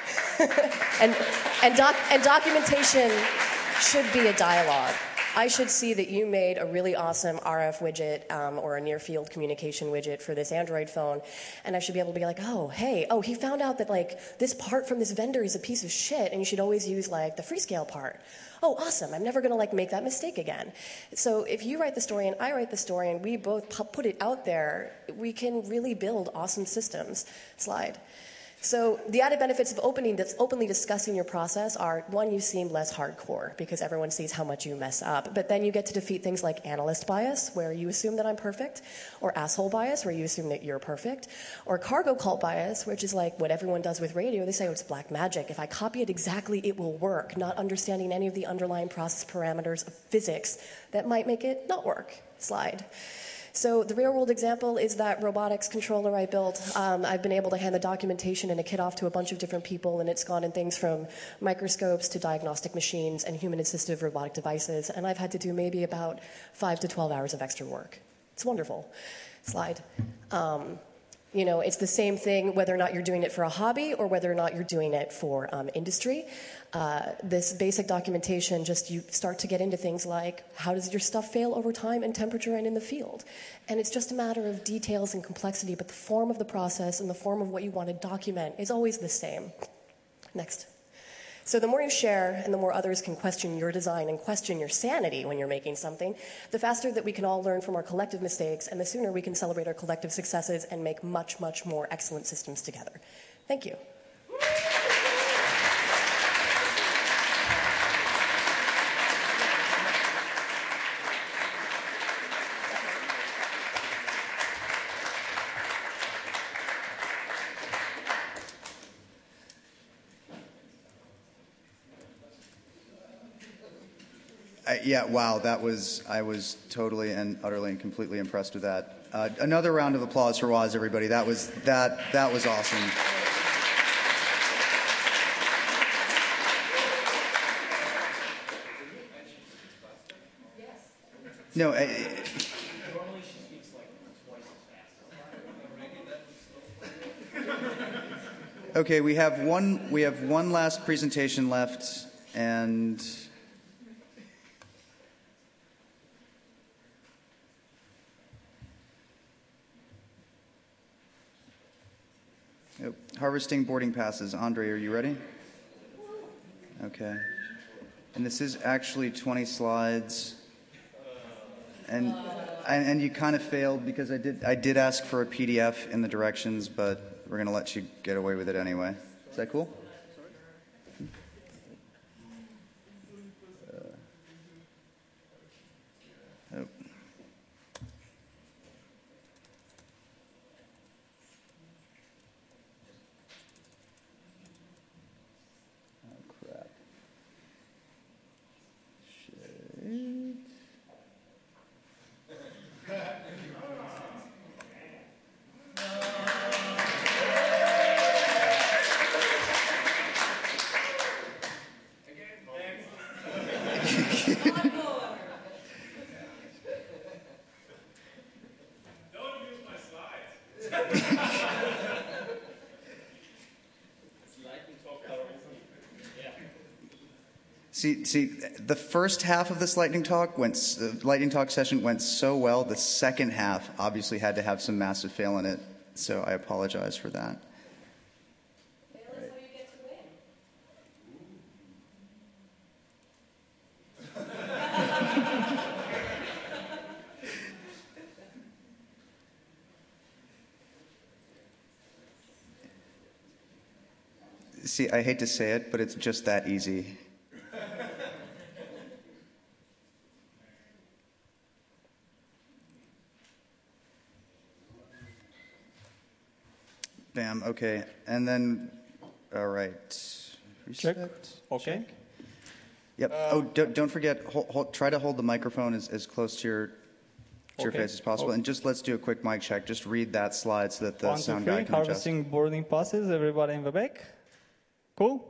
and, and, doc, and documentation should be a dialogue. I should see that you made a really awesome R F widget um, or a near-field communication widget for this Android phone, and I should be able to be like, oh, hey, oh, he found out that like this part from this vendor is a piece of shit, and you should always use like the Freescale part. Oh, awesome! I'm never going to like make that mistake again. So if you write the story and I write the story and we both put it out there, we can really build awesome systems. Slide. So the added benefits of opening, openly discussing your process are, one, you seem less hardcore because everyone sees how much you mess up. But then you get to defeat things like analyst bias, where you assume that I'm perfect, or asshole bias, where you assume that you're perfect, or cargo cult bias, which is like what everyone does with radio. They say, oh, it's black magic. If I copy it exactly, it will work, not understanding any of the underlying process parameters of physics that might make it not work. Slide. So the real-world example is that robotics controller I built. Um, I've been able to hand the documentation and a kit off to a bunch of different people, and it's gone in things from microscopes to diagnostic machines and human-assistive robotic devices, and I've had to do maybe about five to twelve hours of extra work. It's wonderful. Slide. Um, You know, it's the same thing whether or not you're doing it for a hobby or whether or not you're doing it for um, industry. Uh, this basic documentation, just you start to get into things like how does your stuff fail over time in temperature and in the field? And it's just a matter of details and complexity, but the form of the process and the form of what you want to document is always the same. Next. So the more you share and the more others can question your design and question your sanity when you're making something, the faster that we can all learn from our collective mistakes, and the sooner we can celebrate our collective successes and make much, much more excellent systems together. Thank you. Uh, yeah, wow, that was, I was totally and utterly and completely impressed with that. Uh, another round of applause for Woz, everybody. That was, that, that was awesome. No, uh, okay, we have one, we have one last presentation left, and Yep. Harvesting boarding passes. Andre, are you ready? Okay. And this is actually twenty slides. And and, and you kind of failed because I did I did ask for a P D F in the directions, but we're going to let you get away with it anyway. Is that cool? Uh, oh. See, see, the first half of this lightning talk went, uh, lightning talk session went so well. The second half obviously had to have some massive fail in it, so I apologize for that. Right. See, I hate to say it, but it's just that easy. Bam, okay. And then, all right. Reset. Check. Okay. Check. Yep. Uh, oh, don't, don't forget, hold, hold, try to hold the microphone as, as close to your, to okay. your face as possible. Okay. And just let's do a quick mic check. Just read that slide so that the One, sound two, three. guy can Harvesting adjust. boarding passes. Everybody in the back? Cool?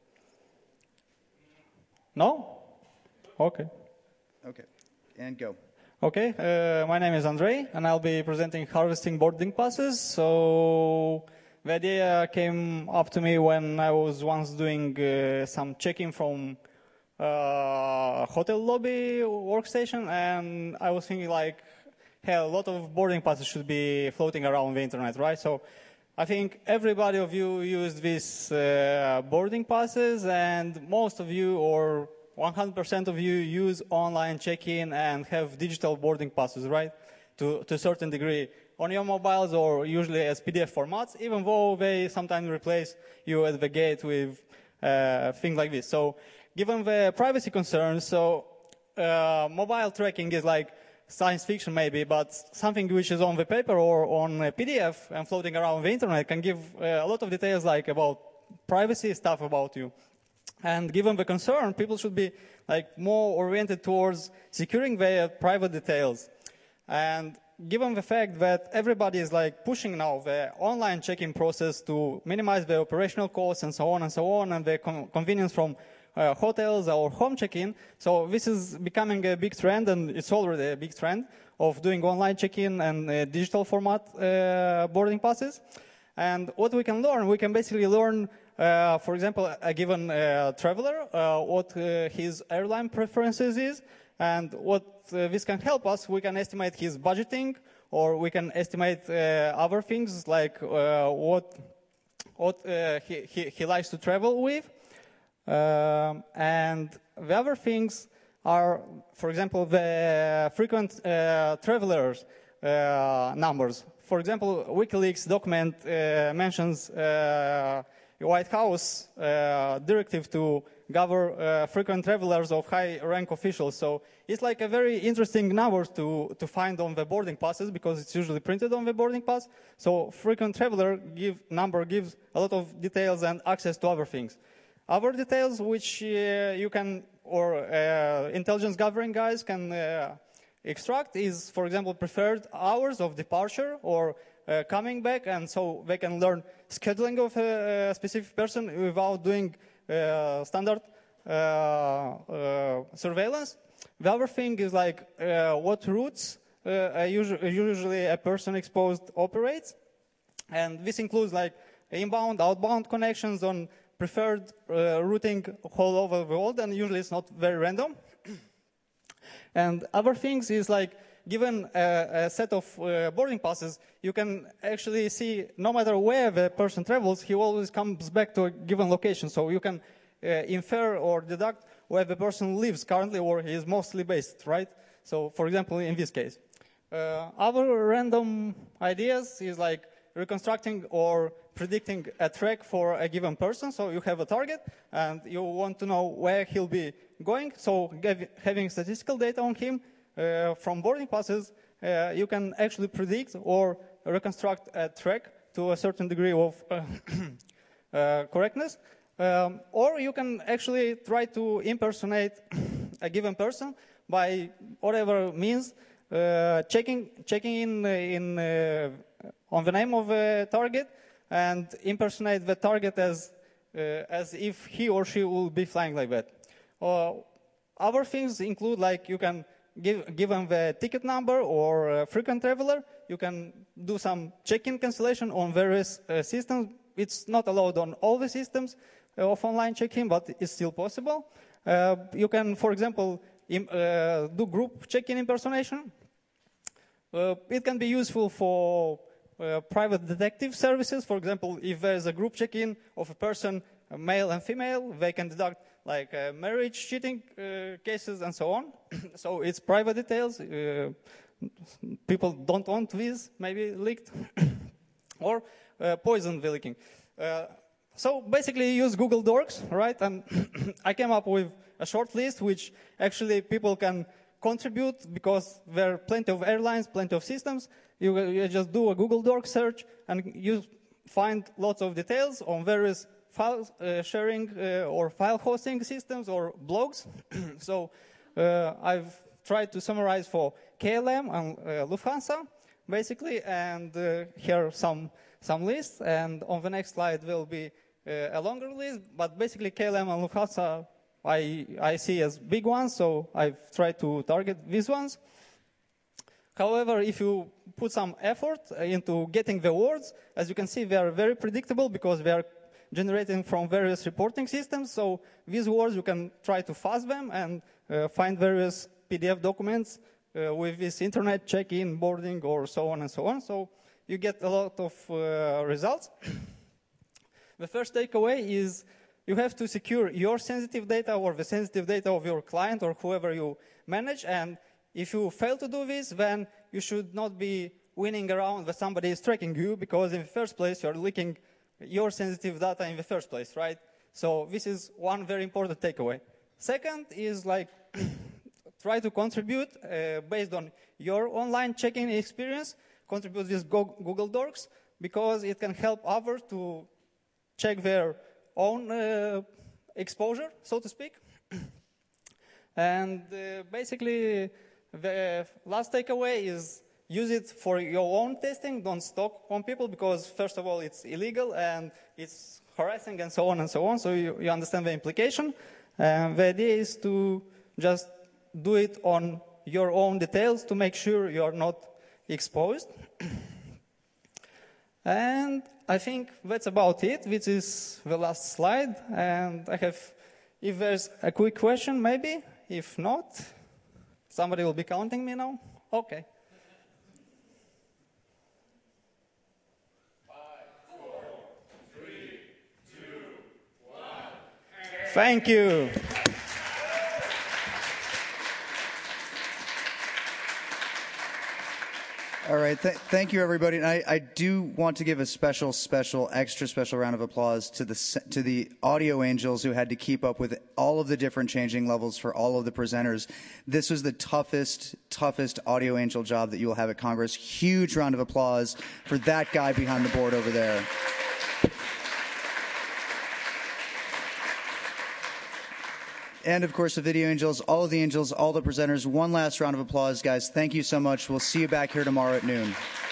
No? Okay. Okay. And go. Okay, uh, my name is Andrei, and I'll be presenting harvesting boarding passes. So the idea came up to me when I was once doing uh, some checking from uh, hotel lobby workstation, and I was thinking like, hey, a lot of boarding passes should be floating around the internet, right? So I think everybody of you used these uh, boarding passes, and most of you, or one hundred percent of you, use online check-in and have digital boarding passes, right? To, to a certain degree on your mobiles, or usually as P D F formats, even though they sometimes replace you at the gate with uh, things like this. So given the privacy concerns, so uh, mobile tracking is like science fiction maybe, but something which is on the paper or on a P D F and floating around the internet can give uh, a lot of details like about privacy stuff about you. And given the concern, people should be like more oriented towards securing their private details. And given the fact that everybody is like pushing now the online check-in process to minimize the operational costs and so on and so on, and the con convenience from uh, hotels or home check-in, so this is becoming a big trend, and it's already a big trend of doing online check-in and uh, digital format uh, boarding passes. And what we can learn, we can basically learn Uh, for example, a given uh, traveler, uh, what uh, his airline preferences is, and what uh, this can help us. We can estimate his budgeting, or we can estimate uh, other things like uh, what what uh, he, he, he likes to travel with. Um, and the other things are, for example, the frequent uh, travelers uh, numbers. For example, WikiLeaks document uh, mentions uh, White House uh, directive to gather uh, frequent travelers of high-rank officials. So it's like a very interesting number to, to find on the boarding passes, because it's usually printed on the boarding pass. So frequent traveler give, number gives a lot of details and access to other things. Other details which uh, you can, or uh, intelligence gathering guys can uh, extract is, for example, preferred hours of departure or Uh, coming back, and so they can learn scheduling of a, a specific person without doing uh, standard uh, uh, surveillance. The other thing is like uh, what routes uh, usually a person exposed operates, and this includes like inbound, outbound connections on preferred uh, routing all over the world, and usually it's not very random. And other things is like given a, a set of uh, boarding passes, you can actually see no matter where the person travels, he always comes back to a given location. So you can uh, infer or deduct where the person lives currently or he is mostly based, right? So, for example, in this case. Uh, other random ideas is like reconstructing or predicting a track for a given person. So you have a target and you want to know where he'll be going. So having statistical data on him uh, from boarding passes, uh, you can actually predict or reconstruct a track to a certain degree of uh, uh, correctness. Um, or you can actually try to impersonate a given person by whatever means, uh, checking checking in in uh, on the name of a target and impersonate the target as uh, as if he or she will be flying like that. Uh, other things include like you can give given the ticket number or uh, frequent traveler, you can do some check-in cancellation on various uh, systems. It's not allowed on all the systems uh, of online check-in, but it's still possible. Uh, you can, for example, im uh, do group check-in impersonation. Uh, it can be useful for uh, private detective services. For example, if there's a group check-in of a person, a male and female, they can deduct like uh, marriage cheating uh, cases and so on. So it's private details. Uh, people don't want these maybe leaked. Or uh, poison the leaking. Uh, so basically use Google Docs, right? And I came up with a short list which actually people can contribute because there are plenty of airlines, plenty of systems. You, you just do a Google Doc search and you find lots of details on various file uh, sharing uh, or file hosting systems or blogs. So uh, I've tried to summarize for K L M and uh, Lufthansa, basically, and uh, here are some, some lists. And on the next slide will be uh, a longer list, but basically K L M and Lufthansa I, I see as big ones, so I've tried to target these ones. However, if you put some effort into getting the words, as you can see, they are very predictable because they are generating from various reporting systems. So these words, you can try to fuzz them and uh, find various P D F documents uh, with this internet check-in, boarding, or so on and so on. So you get a lot of uh, results. The first takeaway is you have to secure your sensitive data or the sensitive data of your client or whoever you manage. And if you fail to do this, then you should not be winning around that somebody is tracking you, because in the first place, you're leaking your sensitive data in the first place, right? So this is one very important takeaway. Second is like try to contribute uh, based on your online checking experience, contribute with Google Docs, because it can help others to check their own uh, exposure, so to speak. And uh, basically, the last takeaway is use it for your own testing. Don't stock on people because, first of all, it's illegal and it's harassing and so on and so on. So you, you understand the implication. And the idea is to just do it on your own details to make sure you're not exposed. And I think that's about it. This is the last slide. And I have, if there's a quick question, maybe. If not, somebody will be counting me now. Okay. Five, four, three, two, one. Thank you. All right, th thank you, everybody. And I, I do want to give a special, special, extra special round of applause to the to the audio angels who had to keep up with all of the different changing levels for all of the presenters. This was the toughest, toughest audio angel job that you will have at Congress. Huge round of applause for that guy behind the board over there. And, of course, the video angels, all of the angels, all the presenters. One last round of applause, guys. Thank you so much. We'll see you back here tomorrow at noon.